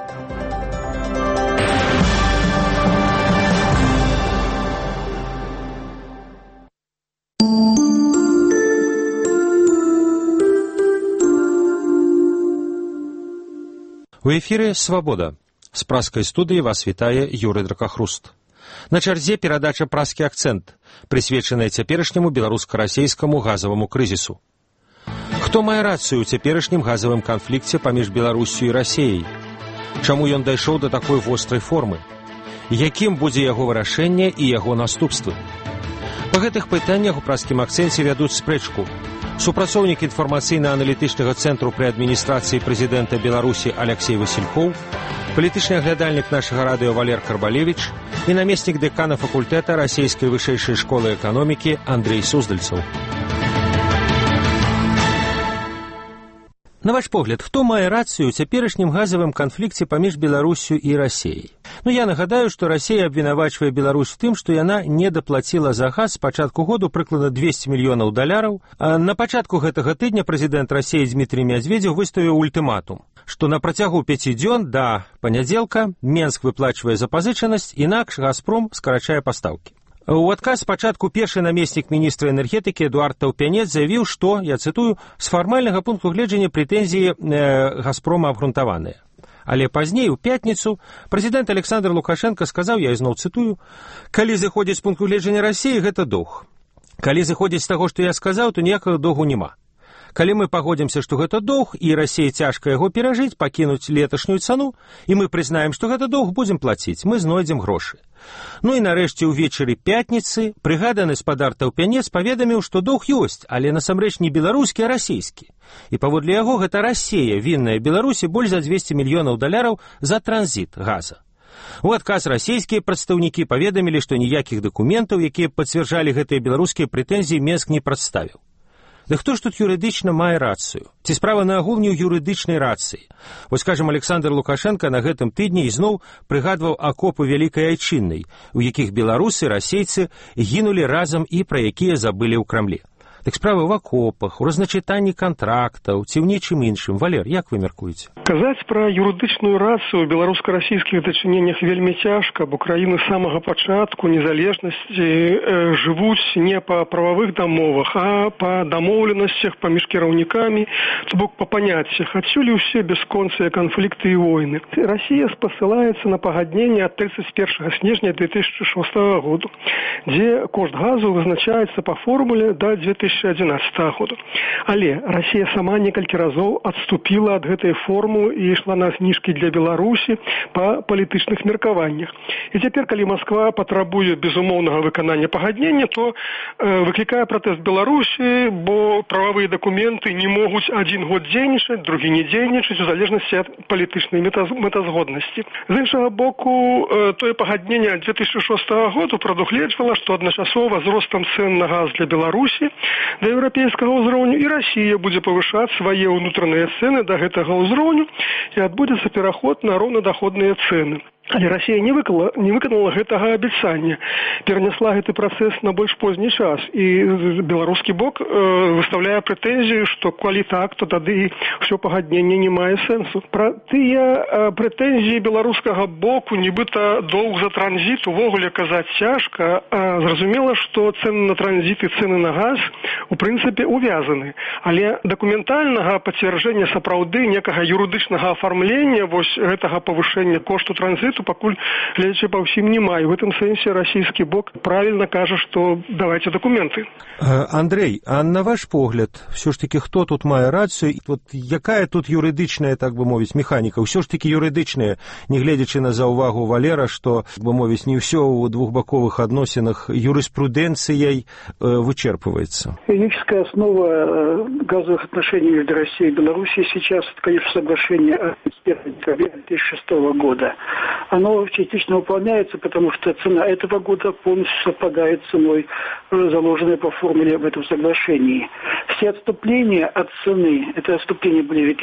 У эфіры «Свабода». З праскай студыі вас вітае Юрый Дракахруст. На чарзе перадача «Праскі акцэнт», прысвечаная цяперашняму беларуска-расейскаму газаваму крызісу. Хто мае рацыю ў цяперашнім газавым канфлікце паміж Беларуссю і Расіяй? Чаму ён дайшоў да такой вострай формы? Якім будзе яго вырашэнне і яго наступствы? Па гэтых пытаннях у праскім акцэнце вядуць спрэчку супрацоўнік інфармацыйна-аналітычнага цэнтру пры адміністрацыі прэзідэнта Беларусі Аляксей Васількоў, палітычны аглядальнік нашага радыё Валер Карбалевіч і намеснік дэкана факультэта расійскай вышэйшай школы эканомікі Андрэй Суздальцаў. На ваш погляд, хто мае рацыю ў цяперашнім газавым канфлікце паміж Беларуссю і Расіяй? Я нагадаю, што Расія абвінавачвае Беларусь в тым, што яна не даплаціла за газ з пачатку году прыкладна $200 мільёнаў, а на пачатку гэтага тыдня прэзідэнт Расіі Дмітрый Медведзеў выставіў ультыматум, што на працягу 5 дзён да панядзелка Менск выплачвае запазычанасць, інакш «Газпром» скарачае пастаўкі. У адказ спачатку першы намеснік міністра энергетыкі Эдуард Таўпянец заявіў, што, я цытую, з фармальнага пункту гледжання прэтэнзіі «Газпрома» абгрунтаваныя. Але пазней, у пятніцу, прэзідэнт Александр Лукашенко сказаў, я ізноў цытую, «Калі зыходзіць з пункту гледжання Расіі, гэта доўг. Калі зыходзіць з таго, што я сказаў, то ніякага доўгу няма. Калі мы пагодзімся, што гэта доўг, і Расіі цяжка яго перажыць, пакінуць леташнюю цану, і мы прызнаем, што гэта доўг, будзем плаціць, мы знойдзем грошы. Ну і нарэшце ўвечары пятніцы брыгада гаспадар Таўпянец паведаміў, што доўг ёсць, але насамрэч не беларускі, а расійскі. І паводле яго гэта Расія вінная Беларусі больш за 200 мільёнаў даляраў за транзіт газа. У адказ расійскія прадстаўнікі паведамілі, што ніякіх дакументаў, якія пацвярджалі гэтыя беларускія прэтэнзіі, Менск не прадставіў. Да хто ж тут юрыдычна мае рацыю? Ці справа наогул не ў юрыдычнай рацыі? Вось, скажам, Александр Лукашенко на гэтым тыдні ізноў прыгадваў акопы Вялікай Айчыннай, у якіх беларусы, расейцы гінулі разам і пра якія забылі ў Крамлі. Так справа ў акопах, у разначытанні кантрактаў, ці ў нечым іншым. Валер, як вы мяркуеце? Казаць пра юрыдычную рацыю ў беларуска-расійскіх дачыненнях вельмі цяжка, бо краіны з самага пачатку незалежнасці жывуць не па прававых дамовах, а па дамоўленасцях паміж кіраўнікамі, то бок па паняццях. Адсюль і ўсе бясконцыя канфлікты і войны. Расія спасылаецца на пагадненне ад 31 снежня 2006 году, дзе кошт газу вызначаецца па формуле да 2011 году. Але Расія сама некалькі разоў адступіла ад гэтай формулы і ішла на зніжкі для Беларусі па палітычных меркаваннях. І цяпер, калі Масква патрабуе безумоўнага выканання пагаднення, то выклікае пратэст Беларусі, бо прававыя дакументы не могуць адзін год дзейнічаць, другі не дзейнічаць у залежнасці ад палітычнай мэтазгоднасці. З іншага боку, тое пагадненне 2006 году прадугледжвала, што адначасова з ростам цэн на газ для Беларусі да еўрапейскага ўзроўню і Расія будзе павышаць свае ўнутраныя цэны да гэтага ўзроўню і адбудзецца пераход на роўнадаходныя цэны. Але Расія не выканала гэтага абяцання, перанесла гэты працэс на больш позні час. І беларускі бок выставляе прэтэнзію, што калі так, то тады ўсё пагадненне не мае сэнсу. Пра тыя прэтэнзіі беларускага боку, нібыта доўг за транзіт, увогуле казаць цяжка. Зразумела, што цэны на транзіт і цэны на газ у прынцыпе увязаны. Але дакументальнага пацвярджэння сапраўды некага юрыдычнага афармлення вось гэтага павышэння кошту транзіту пакуль, глядзячы па ўсім, не мае. В этом сэнсе расійскі бок правільна кажа, што давайце дакументы. Андрей, а на ваш погляд, все ж таки, хто тут мае рацыю? Вот якая тут юрыдычная, так бы мовіць, механіка? Ўсё ж таки юрыдычная, не гледзячы на заўвагу Валера, што, так бы мовіць, не ўсё ў двухбаковых адносінах юрыспрудэнцыяй вычерпывается. Юридическая основа газовых отношений между Россией и Белоруссией сейчас, это, конечно, соглашение от 2006 года. Оно частично выполняется, потому что цена этого года полностью совпадает с ценой, заложенной по формуле в этом соглашении. Все отступления от цены, это отступления были в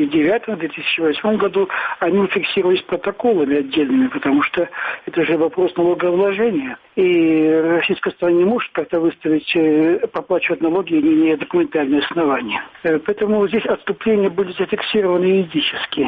2009-2008 году, они фиксировались протоколами отдельными, потому что это же вопрос налогообложения. И российская сторона не может как-то выставить, проплачивать налоги, не имея документальные основания. Поэтому здесь отступления были зафиксированы юридически.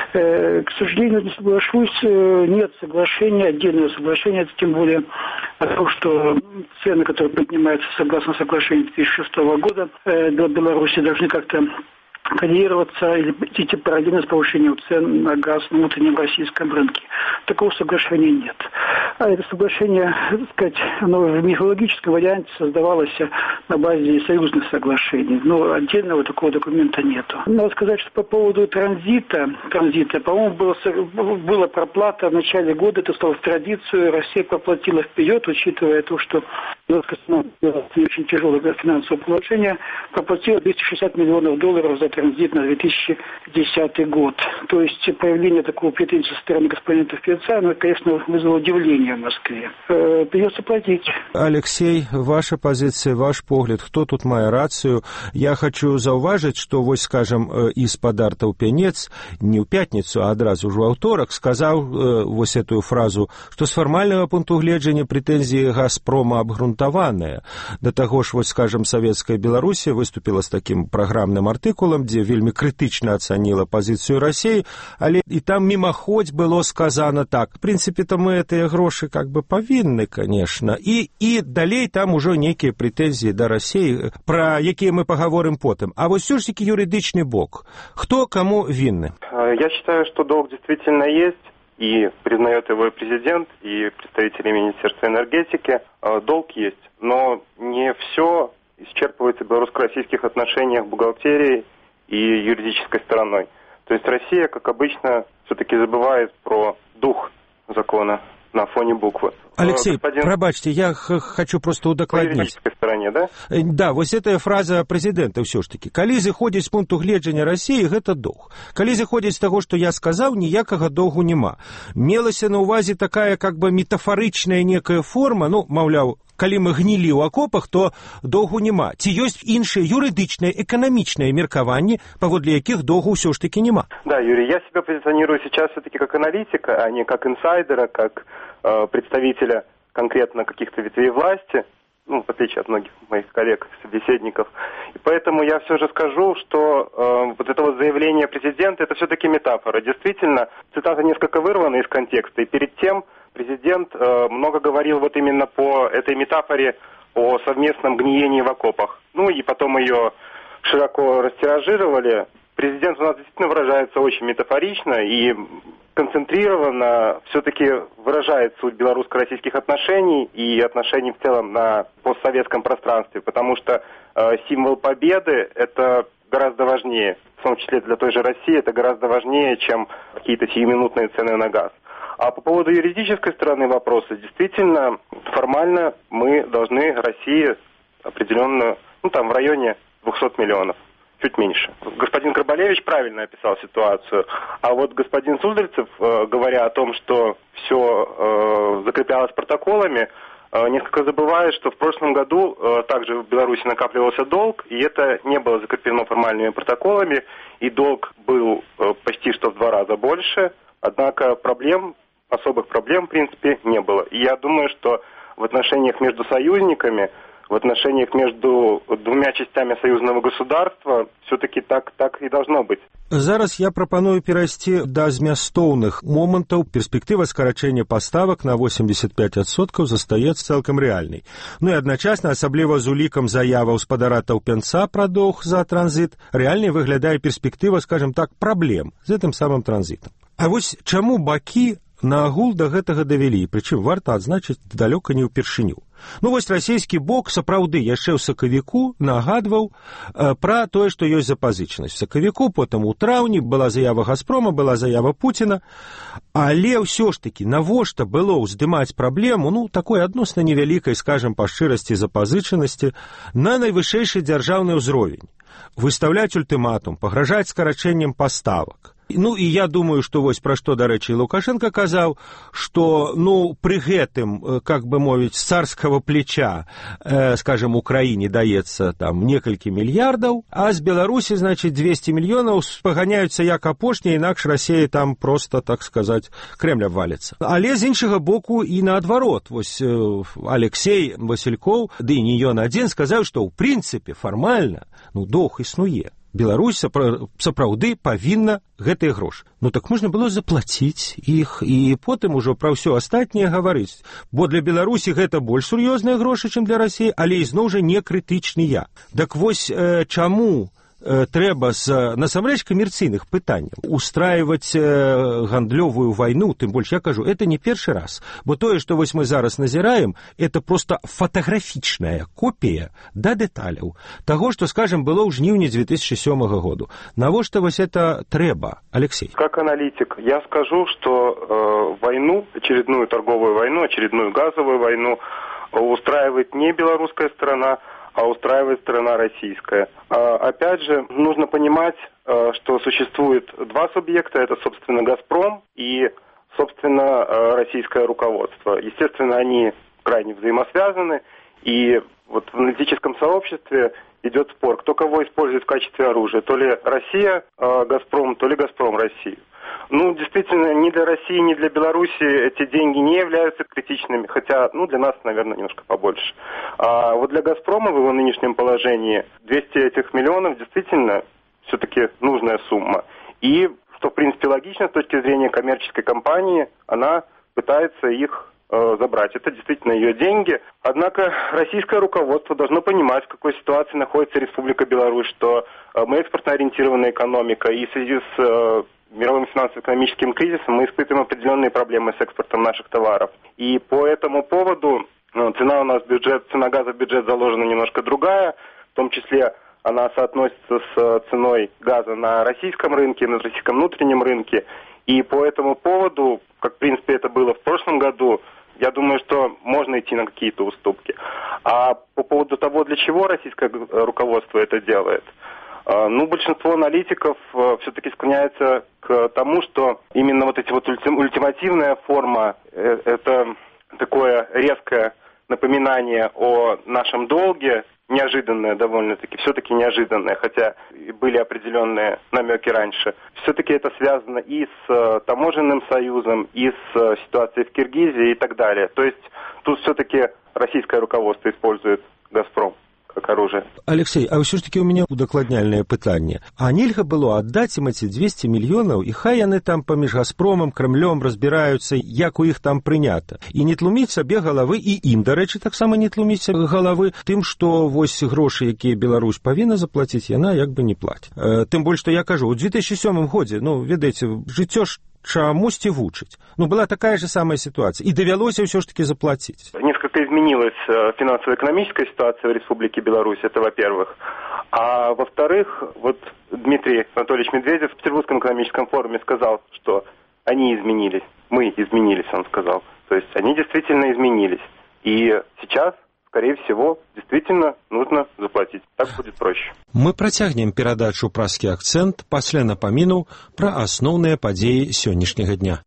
К сожалению, не соглашусь, нет соглашения, отдельного соглашения, тем более о том, что цены, которые поднимаются согласно соглашению 2006 года для Беларуси, должны как-то коррелироваться или идти параллельно с повышением цен на газ на внутреннем российском рынке. Такого соглашения нет. А это соглашение, так сказать, оно в мифологическом варианте создавалось на базе союзных соглашений. Но отдельного такого документа нету. Надо сказать, что по поводу транзита, по-моему, была проплата в начале года, это стало в традицию, Россия проплатила вперед, учитывая то, что очень тяжелое финансовое положение, проплатила $260 миллионов за транзит на 2010 год. То есть появление такого претензии со стороны господина Товпенца, оно, конечно, вызвало удивление в Москве. Придется платить. Алексей, ваша позиция, ваш погляд, кто тут мае рацию? Я хочу заўважыць, что, вось, скажем, гаспадар Таўпянец не ў пятніцу, а адразу ж у аўторак сказаў вось эту фразу, что с фармальнага пункту гледжання прэтэнзіі Газпрома абгрунтаваныя. Да таго ж, вось, скажем, Советская Беларусь выступила с таким программным артыкулам, дзе вельмі крытычна ацаніла пазіцыю Расіі, але і там мімаходзь было сказано так. В прынцыпе-то мы гэтыя грошы как бы павінны, конечно. І далей там ужо нейкія прэтэнзіі да Расіі, пра якія мы паговорым потым. А вось все ж таки юридичный бок. Кто кому винны? Я считаю, что долг действительно есть, и признает его и президент, и представители Министерства энергетики. Долг есть, но не все исчерпывается белорусской белорусско-российских отношениях бухгалтерии и юридической стороной. То есть Россия, как обычно, все-таки забывает про дух закона на фоне буквы. Алексей, пробачьте, я хочу просто удакладніць. По юридической стороне, да? Да, вось гэтая фраза прэзідэнта ўсё ж такі. Калі зыходзіць з пункту гледжання Расіі, гэта доўг. Калі зыходзіць з таго, што я сказаў, ніякага доўгу няма. Мелася на ўвазе такая, как бы, метафарычная некая форма, ну, маўляў, калі мы гнілі ў акопах, то доўгу няма. Ці ёсць іншыя юрыдычныя, эканамічныя меркаванні, паводле якіх доўгу ўсё ж таки няма? Да, Юрий, я себя позиционирую сейчас все-таки как аналитика, а не как инсайдера, как представителя конкретно каких-то ветвей власти, ну, в отличие от многих моих коллег, собеседников. И поэтому я все же скажу, что вот это вот заявление президента, это все-таки метафора. Действительно, цитата несколько вырвана из контекста, и перед тем президент много говорил вот именно по этой метафоре о совместном гниении в окопах. Ну и потом ее широко растиражировали. Президент у нас действительно выражается очень метафорично и концентрированно все-таки выражает суть белорусско-российских отношений и отношений в целом на постсоветском пространстве, потому что символ победы – это гораздо важнее, в том числе для той же России, это гораздо важнее, чем какие-то сиюминутные цены на газ. А по поводу юридической стороны вопроса, действительно, формально мы должны России определенную, ну там в районе 200 миллионов. Чуть меньше. Господин Карбалевич правильно описал ситуацию, а вот господин Суздальцев, говоря о том, что все закреплялось протоколами, несколько забывает, что в прошлом году также в Беларуси накапливался долг, и это не было закреплено формальными протоколами, и долг был почти что в 2 раза больше, однако особых проблем, в принципе, не было. И я думаю, что в отношениях между союзниками, в отношениях между двумя частями союзного государства все-таки так и должно быть. Зараз я прапаную перайсці да змястоўных момантаў. Перспектыва скарачэння паставак на 85% застаецца цалкам рэальнай. Ну і адначасна, асабліва з улікам заяваў спадара Таўпенца пра доўг за транзіт, рэальнай выглядае перспектыва, скажем так, праблем з гэтым самым транзітам. А вось чаму бакі наагул да гэтага давялі, прычым варта адзначыць далёка не ўпершыню. Ну вось расійскі бок сапраўды яшчэ ў сакавіку нагадваў пра тое, што ёсць запазычанасць. В сакавіку, потым у траўні была заява Газпрома, была заява Пуціна, але ўсё ж такі навошта было ўздымаць праблему, ну такой адносна невялікай, скажам па шчырасці запазычанасці, на найвышэйшы дзяржаўны ўзровень, выстаўляць ультыматум, пагражаць скарачэннем паставак. Ну, і я думаю, што вось пра што, дарэчы, Лукашенко казаў, што, ну, пры гэтым, как бы мовіць, з царскага плеча, скажем, Украіне даецца там некалькі мільярдаў, а з Беларусі, значит, 200 мільёнаў спаганяюцца як апошняе, інакш Расія там просто, так сказаць, Крэмль абваліцца. Але з іншага боку і наадварот. Вось Алексей Васількоў, ды не ён адзін, сказаў, што ў прынцыпе фармальна, ну, доўг існуе. Беларусь сапраўды павінна гэтыя грошы. Ну так можна было заплаціць іх і потым ужо пра ўсё астатняе гаварыць. Бо для Беларусі гэта больш сур'ёзныя грошы, чым для Расіі, але ізноў жа не крытычныя. Так вось чаму трэба з насамрэч камерцыйных пытанняў устраиваць гандлёвую вайну, тым больш я кажу, это не першы раз, бо тое, што вось мы зараз назіраем, это просто фотаграфічная копія да дэталяў таго, што, скажем, было ў жніўні 2007 году. Навошта вось это трэба, Алексей? Как аналитик, я скажу, что войну, очередную торговую войну, очередную газовую войну устраивает не белорусская сторона, а устраивает сторона российская. Опять же, нужно понимать, что существует 2 субъекта. Это, собственно, «Газпром» и, собственно, российское руководство. Естественно, они крайне взаимосвязаны. И вот в аналитическом сообществе идет спор, кто кого использует в качестве оружия. То ли Россия «Газпром», то ли «Газпром» Россию. Ну, действительно, ни для России, ни для Беларуси эти деньги не являются критичными, хотя, ну, для нас, наверное, немножко побольше. А вот для «Газпрома» в его нынешнем положении 200 этих миллионов действительно все-таки нужная сумма. И, что, в принципе, логично с точки зрения коммерческой компании, она пытается их забрать. Это действительно ее деньги. Однако российское руководство должно понимать, в какой ситуации находится Республика Беларусь, что мы экспортно-ориентированная экономика, и в связи с мировым финансово-экономическим кризисом мы испытываем определенные проблемы с экспортом наших товаров. И по этому поводу цена у нас цена газа в бюджет заложена немножко другая, в том числе она соотносится с ценой газа на российском рынке, на российском внутреннем рынке. И по этому поводу, как в принципе это было в прошлом году, я думаю, что можно идти на какие-то уступки. А по поводу того, для чего российское руководство это делает, большинство аналитиков все-таки склоняется к тому, что именно вот эти вот ультимативная форма, это такое резкое напоминание о нашем долге, неожиданное довольно-таки, все-таки неожиданное, хотя были определенные намеки раньше. Все-таки это связано и с таможенным союзом, и с ситуацией в Киргизии и так далее. То есть тут все-таки российское руководство использует «Газпром» как оружие. Алексей, а все ж таки у меня удакладняльнае пытанне. А нельга было отдать им эти 200 миллионов, и хай яны там паміж Газпромом, Кремлем разбираются, як у іх там прынята. І не тлуміць сабе галавы, і ім, дарэчы, таксама не тлуміць сабе галавы тым, што вось грошы, якія Беларусь павінна заплаціць, яна як бы не плаціць. Тым больш, што я кажу, у 2007 годзе, ведаеце, жыццё ж чамусьці вучыць. Была такая же самая ситуация. И довелось все ж таки заплатить. Несколько изменилась финансово-экономическая ситуация в Республике Беларусь, это во-первых. А во-вторых, вот Дмитрий Анатольевич Медведев в Петербургском экономическом форуме сказал, что они изменились. Мы изменились, он сказал. То есть они действительно изменились. И сейчас, скорее всего, действительно нужно заплатить. Так будет проще. Мы працягнем перадачу «Праскі акцэнт» пасля напаміну пра асноўныя падзеі сённяшняга дня.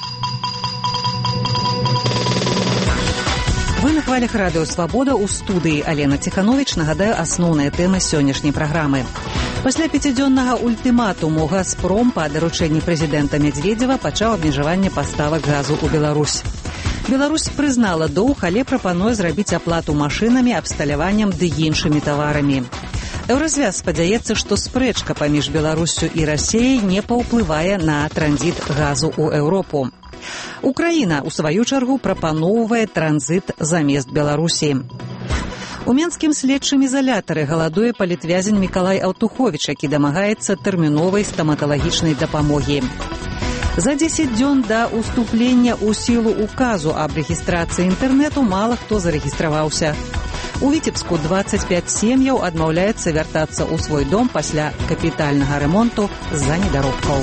Вы на хвалях радыё «Свабода» ў студыі Алена Ціхановіч. Нагадаю, асноўныя тэмы сённяшняй праграмы. Пасля 5-дзённага ультыматуму «Газпром» па даручэнні прэзідэнта Медведзева пачаў абмежаванне паставак газу ў Беларусь. Беларусь прызнала доўг, але прапануе зрабіць аплату машынамі, абсталяваннем ды іншымі таварамі. Еўразвяз спадзяецца, што спрэчка паміж Беларуссю і Расіяй не паўплывае на транзіт газу ў Еўропу. Украіна, у сваю чаргу, прапаноўвае транзіт замест Беларусі. У Менскім следчым ізалятары галадуе палітвязень Мікалай Аўтуховіч, які дамагаецца тэрміновай стаматалагічнай дапамогі. За 10 дзён да ўступлення ў сілу указу аб рэгістрацыі інтэрнэту мала хто зарэгістраваўся. У Віцебску 25 сем'яў адмаўляецца вяртацца ў свой дом пасля капітальнага ремонту з-за недаробкаў.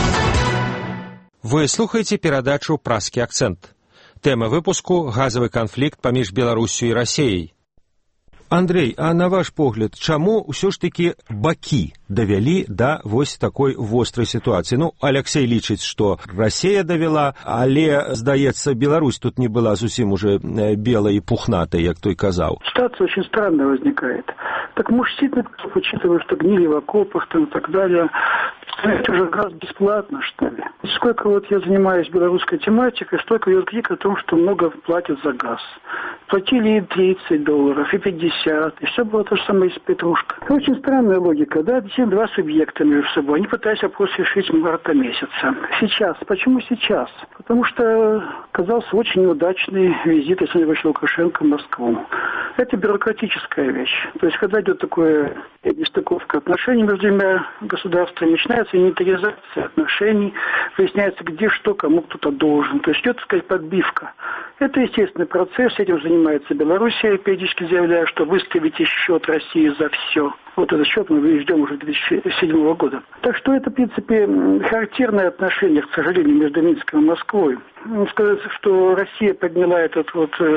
Вы слухаеце перадачу «Праскі акцэнт». Тэма выпуску – газавы канфлікт паміж Беларуссю і Расіяй. Андрей, а на ваш погляд, чаму ўсё ж такі бакі давялі да вось такой вострай сітуацыі? Алексей лічыць, што Расія давяла, але, здаецца, Беларусь тут не была зусім уже белой и пухнатой, як той казаў. Ситуация очень странная возникает. Так может, действительно, учитывая, что гнили в окопах там, и так далее, это уже газ бесплатно, что ли? Сколько вот я занимаюсь белорусской тематикой, столько идет крик о том, что много платят за газ. Платили и $30, и 50, и все было то же самое из Петрушка. Это очень странная логика, да? Действительно, два субъекта между собой. Они пытались вопрос решить в марте месяца. Сейчас. Почему сейчас? Потому что оказался очень неудачный визит Александра Ивановича Лукашенко в Москву. Это бюрократическая вещь. То есть, когда идет такое нестыковка отношений между двумя государствами, начинается инвентаризация отношений, выясняется, где что, кому кто-то должен. То есть идет, так сказать, подбивка. Это естественный процесс, этим занимается Белоруссия, периодически заявляя, что выставите счет России за все. Вот этот счет мы ждем уже 2007 года. Так что это, в принципе, характерное отношение, к сожалению, между Минском и Москвой. Сказать, что Россия подняла этот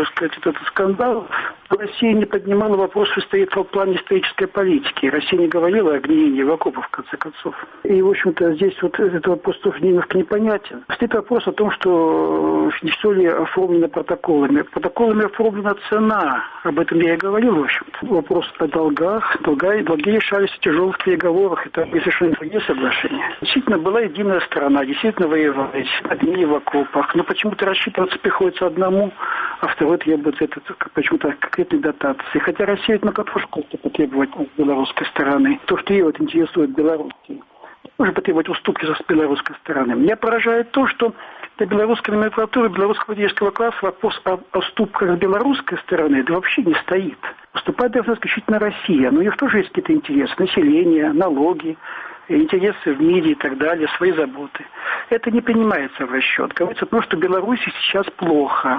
скандал, Россия не поднимала вопрос, что стоит в плане исторической политики. Россия не говорила о гниении в окопах, в конце концов. И, в общем-то, здесь вот этот вопрос тоже немножко непонятен. Стоит вопрос о том, что не все ли оформлено протоколами. Протоколами оформлена цена. Об этом я и говорил, в общем-то. Вопрос о долгах. Долги решались в тяжелых переговорах. Это совершенно другие соглашения. Действительно, была единая страна. Действительно воевали. Действительно, гнили в окопах. Но почему-то рассчитываться приходится одному, а второй требует почему-то конкретной дотации. Хотя Россия тоже что-то потребовать от белорусской стороны. То, что ее интересует Белоруссии. Можно потребовать уступки с белорусской стороны. Меня поражает то, что для белорусской номенклатуры, белорусского политического класса вопрос о уступках с белорусской стороны вообще не стоит. Уступает должна исключительно Россия. Но у них тоже есть какие-то интересы. Население, налоги, интересы в мире и так далее, свои заботы. Это не принимается в расчет. Говорится о том, что Беларуси сейчас плохо.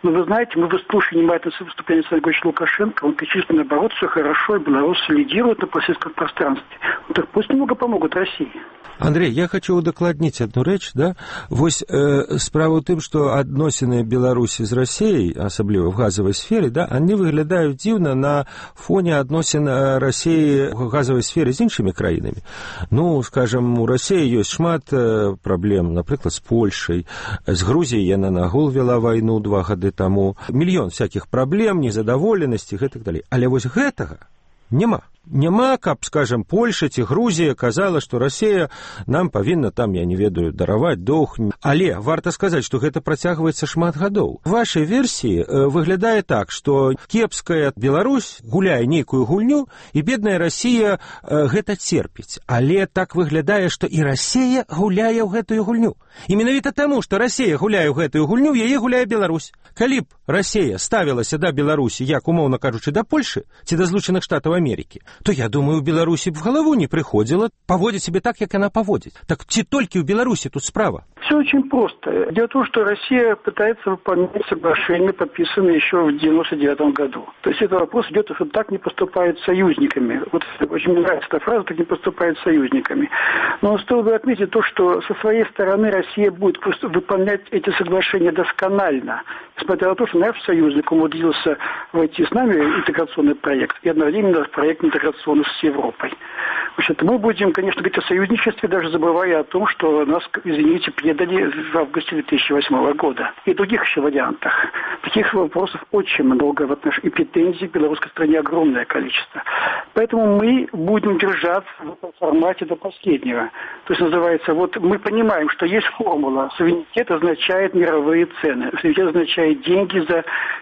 Но вы знаете, мы выслушали внимательно выступление Александра Григорьевича Лукашенко, он кричит, что наоборот, все хорошо, и белорусы лидируют на постсоветском пространстве. Ну, так пусть немного помогут России. Андрей, я хочу удакладніць одну рэч, да? Вось справа ў тым, што адносіны Беларусі з Расіяй, асабліва в газавай сферы, да, они выглядаюць дзіўна на фоне адносін Расіі в газавай сферы з іншымі краінамі. Ну, скажем, у Расіі ёсць шмат праблем, напрыклад, з Польшай, з Грузіяй яна нагул вела вайну 2 гады таму. Мільён всякіх праблем, незадаволенасці, гэтак далей. Але вось гэтага няма. Няма, каб, скажем, Польша ці Грузія казала, што Расія нам павінна там, я не ведаю, дараваць доўг. Але варта сказаць, што гэта працягваецца шмат гадоў. В вашай версіі выглядае так, што кепская Беларусь гуляе нейкую гульню, і бедная Расія гэта церпіць. Але так выглядае, што і Расія гуляе ў гэтую гульню. І менавіта таму, што Расія гуляе ў гэтую гульню, яе гуляе Беларусь. Калі б Расія ставілася да Беларусі, як, умоўна кажучы, да Польшы ці да Злучаных Штатаў Амерыкі, то, я думаю, у Беларуси в голову не приходило поводить себя так, как она поводит. Так ці только у Беларуси тут справа? Все очень просто. Дело в том, что Россия пытается выполнять соглашение, подписанное еще в 1999 году. То есть это вопрос идет, что так не поступают с союзниками. Вот очень мне нравится эта фраза, так не поступают с союзниками. Но стоило бы отметить то, что со своей стороны Россия будет выполнять эти соглашения досконально. Несмотря на то, что наш союзник умудрился войти с нами в интеграционный проект и одновременно в проект интеграционный с Европой. Значит, мы будем, конечно, говорить о союзничестве, даже забывая о том, что нас, извините, предали в августе 2008 года. И других еще вариантах. Таких вопросов очень много в отношении, и претензий к белорусской стране огромное количество. Поэтому мы будем держаться в этом формате до последнего. То есть, называется, вот мы понимаем, что есть формула. Суверенитет означает мировые цены. Суверенитет означает деньги за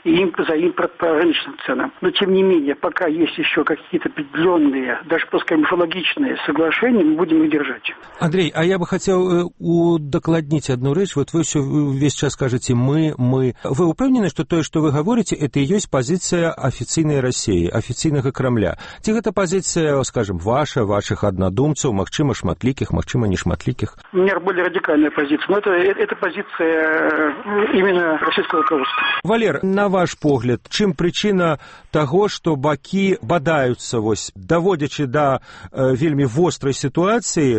импорт по рыночным ценам. Но, тем не менее, пока есть еще какие-то определенные, даже, пускай, мифологичные соглашения, мы будем их держать. Андрей, а я бы хотел удокладнить одну речь. Вот вы все весь час скажете «мы». Вы упевнены, что то, что вы говорите, это и есть позиция офиційнай России, офиційнага Кремля? Ці гэта позиция, скажем, ваших однодумцев, магчыма, шматликих, магчыма, не шматликих? У меня более радикальная позиция, но это позиция именно российского руководства. Валер, на ваш погляд, чым причина того, что бакі бадаюцца, вось, даводячы да вельмі вострай ситуацию,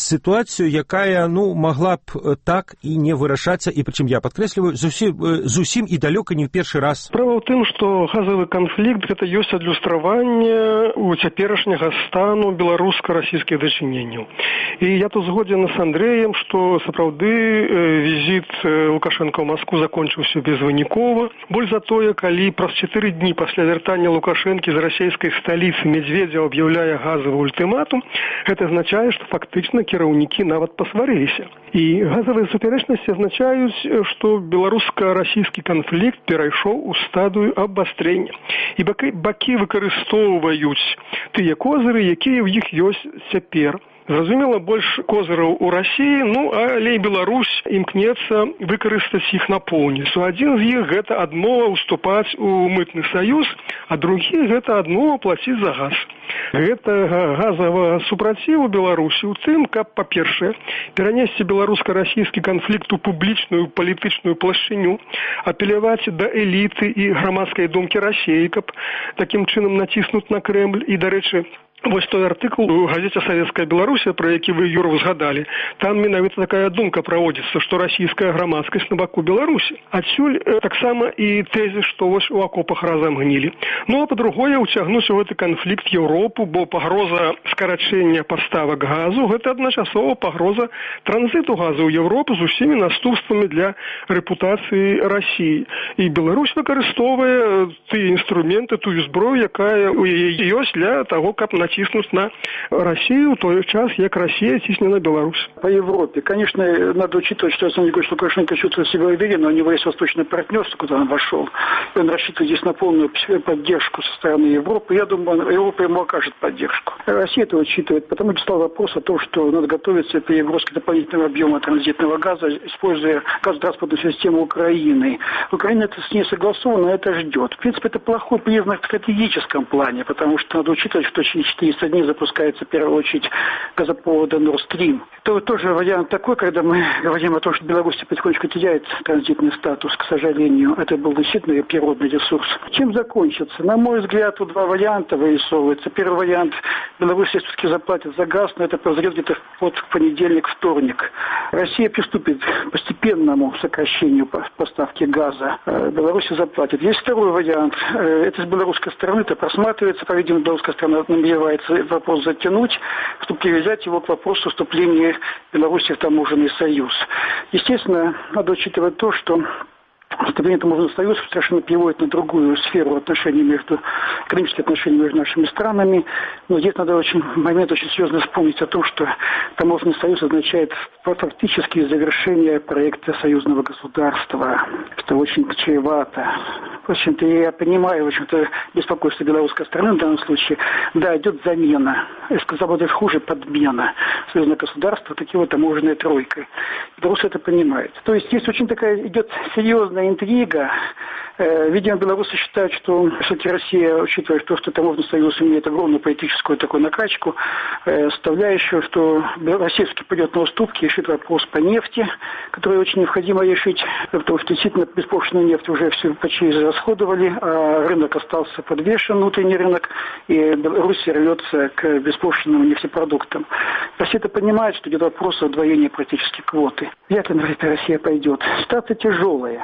якая, ну, могла б так и не вырашацца, и причем я подкрэсліваю, зусім и далёка не в першы раз. Справа ў тым, што газавы канфлікт гэта ёсць адлюстраванне у цяперашняга стану беларуска-расійскіх дачыненняў. І я тут згоден с Андреем, што сапраўды візіт Лукашенко ў Москву закончыўся безвынікова. Больш за тое, калі праз 4 дні пасля вяртання Лукашэнкі з расійскай сталіцы Медведзеў аб'яўляе газавы ультыматум, гэта азначае, што фактычна кіраўнікі нават пасварыліся. І газавыя супярэчнасці азначаюць, што беларуска-расійскі канфлікт перайшоў у стадыю абвастрэння. І бакі выкарыстоўваюць тыя козыры, якія ў іх ёсць цяпер. Зразумела, больш козыраў у Расіі, ну, але і Беларусь імкнецца выкарыстаць іх на поўніцу. Адзін з іх гэта адмова ўступаць у мытны саюз, а другі гэта адмова плаціць за газ. Гэта газавага супраціву Беларусі ў тым, каб, па-першае, перанесці беларуска-расійскі канфлікт у публічную палітычную плашчыню, апеляваць да эліты і грамадскай думкі Расіі, каб такім чынам націснуць на Кремль. І, дарэчы, вось той артыкул у газете «Советская Белоруссия», про які вы, Юра, узгадали, там менавіта такая думка праводзіцца, што расійская грамадскасць на баку Беларусі. Адсюль таксама і тэзіс, што вось у акопах разам гнілі. Ну, а па-другое, уцягнуць у гэты канфлікт Еўропу, бо пагроза скарачэння паставак газу – гэта адначасова пагроза транзіту газу ў Еўропу з усімі наступствамі для рэпутацыі Расіі. І Беларусь выкарыстоўвае тыя інструменты, тую зброю, якая у яе ёсць для таго, каб натиснуть на Россию в тот час, как Россия тиснет на Беларусь. По Европе, конечно, надо учитывать, что Александр Григорьевич Лукашенко чувствует себя уверенно, у него есть восточное партнерство, куда он вошел. И он рассчитывает здесь на полную поддержку со стороны Европы. Я думаю, Европа ему окажет поддержку. Россия это учитывает, потому что стал вопрос о том, что надо готовиться к перегрузке дополнительного объема транзитного газа, используя газотранспортную систему Украины. Украина это с ней согласована, это ждет. В принципе, это плохой признак в стратегическом плане, потому что надо учитывать, что через 4 месяца дней запускается в первую очередь газопровода Nord Stream. Это тоже вариант такой, когда мы говорим о том, что Беларусь потихонечку теряет транзитный статус, к сожалению. Это был действительно природный ресурс. Чем закончится? На мой взгляд, тут два варианта вырисовываются. Первый вариант – Беларусь все-таки заплатит за газ, но это произойдет где-то в понедельник-вторник. Россия приступит к постепенному сокращению поставки газа. Беларусь заплатит. Есть второй вариант. Это с белорусской стороны, это просматривается, по-видимому, белорусская сторона намеревается вопрос затянуть, чтобы привязать его к вопросу вступления Беларуси в таможенный союз. Естественно, надо учитывать то, что вступление в таможенный союз совершенно переводит на другую сферу экономических отношений между нашими странами. Но здесь надо момент очень серьезно вспомнить о том, что таможенный союз означает фактически завершение проекта союзного государства. Это очень чревато. В общем-то, я понимаю, беспокойство белорусской стороны в данном случае. Да, идет замена. Я сказал бы, даже хуже подмена союзного государства такой вот таможенной тройкой. Беларусь это понимает. То есть здесь очень такая идет серьезная интрига. Видимо, белорусы считают, что все-таки Россия, учитывая то, что таможенный союз имеет огромную политическую такую накачку, составляющую, что Россия все-таки пойдет на уступки, решит вопрос по нефти, который очень необходимо решить, потому что действительно беспошлинную нефть уже все почти израсходовали, а рынок остался подвешен, внутренний рынок, и Беларусь рвется к беспошлинным нефтепродуктам. Россия это понимает, что идет вопрос о удвоении практически квоты. Вряд ли Россия пойдет. Ситуация тяжелая.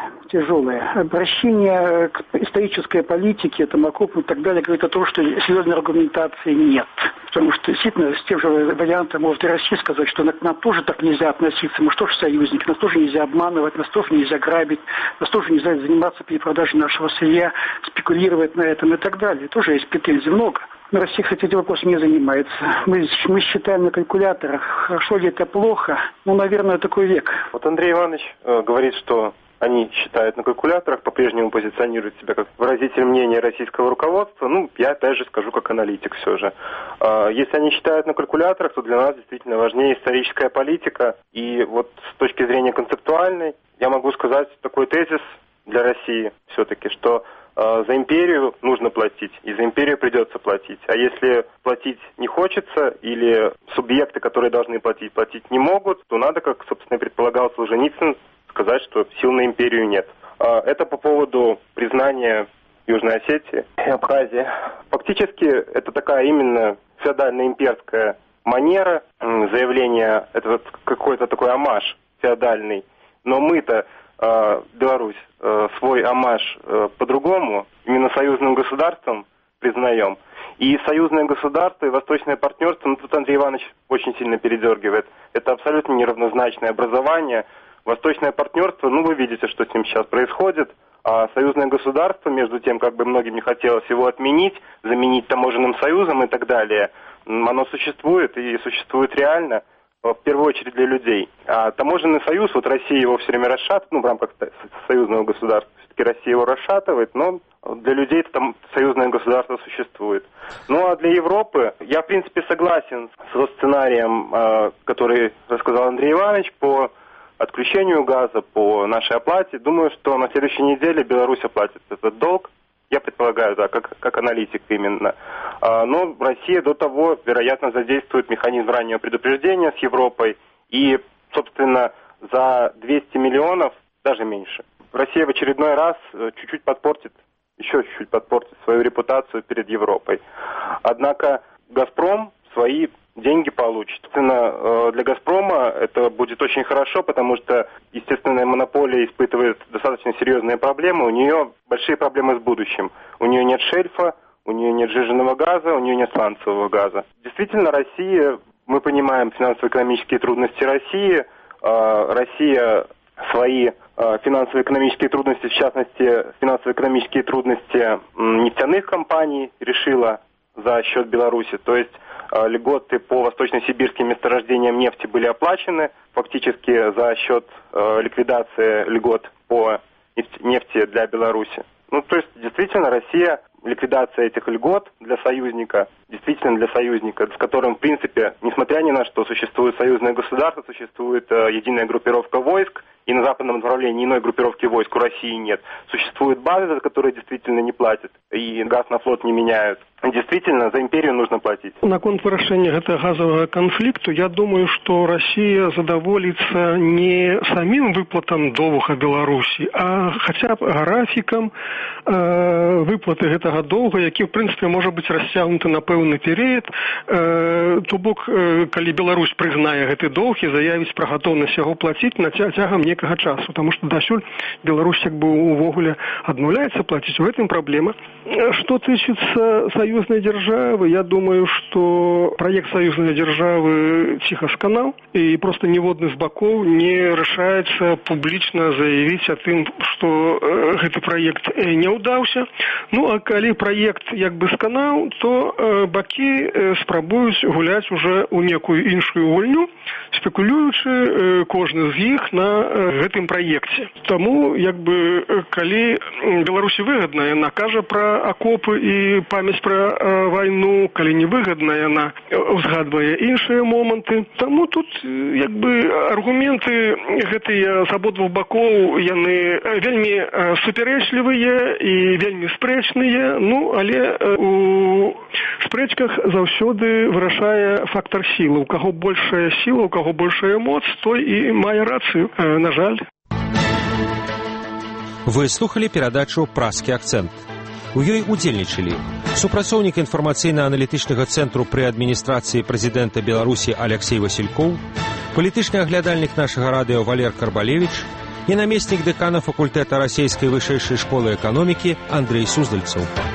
Обращение к исторической политике, окопу и так далее говорит о том, что серьезной аргументации нет. Потому что действительно с тем же вариантом может и Россия сказать, что к нам тоже так нельзя относиться, мы же тоже союзники, нас тоже нельзя обманывать, нас тоже нельзя грабить, нас тоже нельзя заниматься перепродажей нашего сырья, спекулировать на этом и так далее. Тоже есть претензий много. Но Россия, кстати, этим вопросом не занимается. Мы считаем на калькуляторах, хорошо ли это плохо, наверное, такой век. Вот Андрей Иванович говорит, что они считают на калькуляторах, по-прежнему позиционируют себя как выразитель мнения российского руководства. Я опять же скажу как аналитик все же. Если они считают на калькуляторах, то для нас действительно важнее историческая политика. И вот с точки зрения концептуальной я могу сказать такой тезис для России все-таки, что за империю нужно платить, и за империю придется платить. А если платить не хочется, или субъекты, которые должны платить не могут, то надо, как, собственно, предполагал Солженицын, сказать, что сил на империю нет. Это по поводу признания Южной Осетии и Абхазии. Фактически это такая именно феодально-имперская манера заявления, это вот какой-то такой оммаж феодальный. Но мы-то, Беларусь, свой оммаж по-другому, именно союзным государством признаем. И союзное государство, и восточное партнерство, тут Андрей Иванович очень сильно передергивает. Это абсолютно неравнозначное образование. Восточное партнерство, вы видите, что с ним сейчас происходит, а союзное государство, между тем, как бы многим не хотелось его отменить, заменить таможенным союзом и так далее, оно существует и существует реально, в первую очередь для людей. А таможенный союз, Россия его все время расшатывает, в рамках союзного государства, все-таки Россия его расшатывает, но для людей там союзное государство существует. А для Европы я, в принципе, согласен со сценарием, который рассказал Андрей Иванович по отключению газа, по нашей оплате. Думаю, что на следующей неделе Беларусь оплатит этот долг. Я предполагаю, да, как аналитик именно. Но Россия до того, вероятно, задействует механизм раннего предупреждения с Европой. И, собственно, за 200 миллионов, даже меньше, Россия в очередной раз еще чуть-чуть подпортит свою репутацию перед Европой. Однако «Газпром» свои деньги получит. Естественно, для «Газпрома» это будет очень хорошо, потому что естественная монополия испытывает достаточно серьезные проблемы. У нее большие проблемы с будущим. У нее нет шельфа, у нее нет сжиженного газа, у нее нет сланцевого газа. Действительно, Россия, мы понимаем финансово-экономические трудности России. Россия свои финансово-экономические трудности, в частности, финансово-экономические трудности нефтяных компаний решила за счет Беларуси. То есть льготы по восточно-сибирским месторождениям нефти были оплачены фактически за счет ликвидации льгот по нефти для Беларуси. То есть, действительно, Россия, ликвидация этих льгот для союзника, действительно для союзника, с которым, в принципе, несмотря ни на что, существует союзное государство, существует единая группировка войск, и на западном направлении иной группировки войск у России нет. Существуют базы, за которые действительно не платят, и газ на флот не меняют. действительно за империю нужно платить. Наконт вырашэння гэтага газавага канфлікту, я думаю, што Расія задаволіцца не самім выплатам доўга Беларусі, а хаця б графікам выплаты гэтага доўга, які, в прынцыпе, можа быць расцягнуты на пэўны перыяд. То бок, калі Беларусь прызнае гэты доўг і заявіць пра гатоўнасць яго плаціць на цягам некага часу, таму што дасюль Беларусь як бы увогуле адмаўляецца плаціць. У гэтым праблема. Што тычыцца саюзнай дзяржавы, я думаю, што праект саюзнай дзяржавы ціха сканаў, і проста ніводны з бакоў не рашаецца публічна заявіць о тым, што гэты праект не ўдаўся. Ну, а калі праект як бы сканаў, то бакі спрабуюць гуляць уже ў некую іншую гульню, спекулюючы кожны з іх на гэтым праекце. Таму, як бы, калі Беларусі выгадна, яна кажа пра акопы і памяць пра вайну, калі не выгадна, яна узгадвае іншыя моманты. Таму тут, як бы, аргументы гэтыя з абодвух бакоў, яны вельмі супярэчлівыя і вельмі спрэчныя, ну, але у спрэчках заўсёды вырашае фактар сілы. У каго большая сіла, у каго большая моц, той і мае рацыю, на жаль. Вы слухали перадачу «Праскі акцэнт». У ёй удзельнічалі супрацоўнік інфармацыйна-аналітычнага цэнтру пры адміністрацыі прэзідэнта Беларусі Аляксей Васількоў, палітычны аглядальнік нашага радыё Валер Карбалевіч і намеснік дэкана факультэта расійскай вышэйшай школы эканомікі Андрэй Суздальцаў.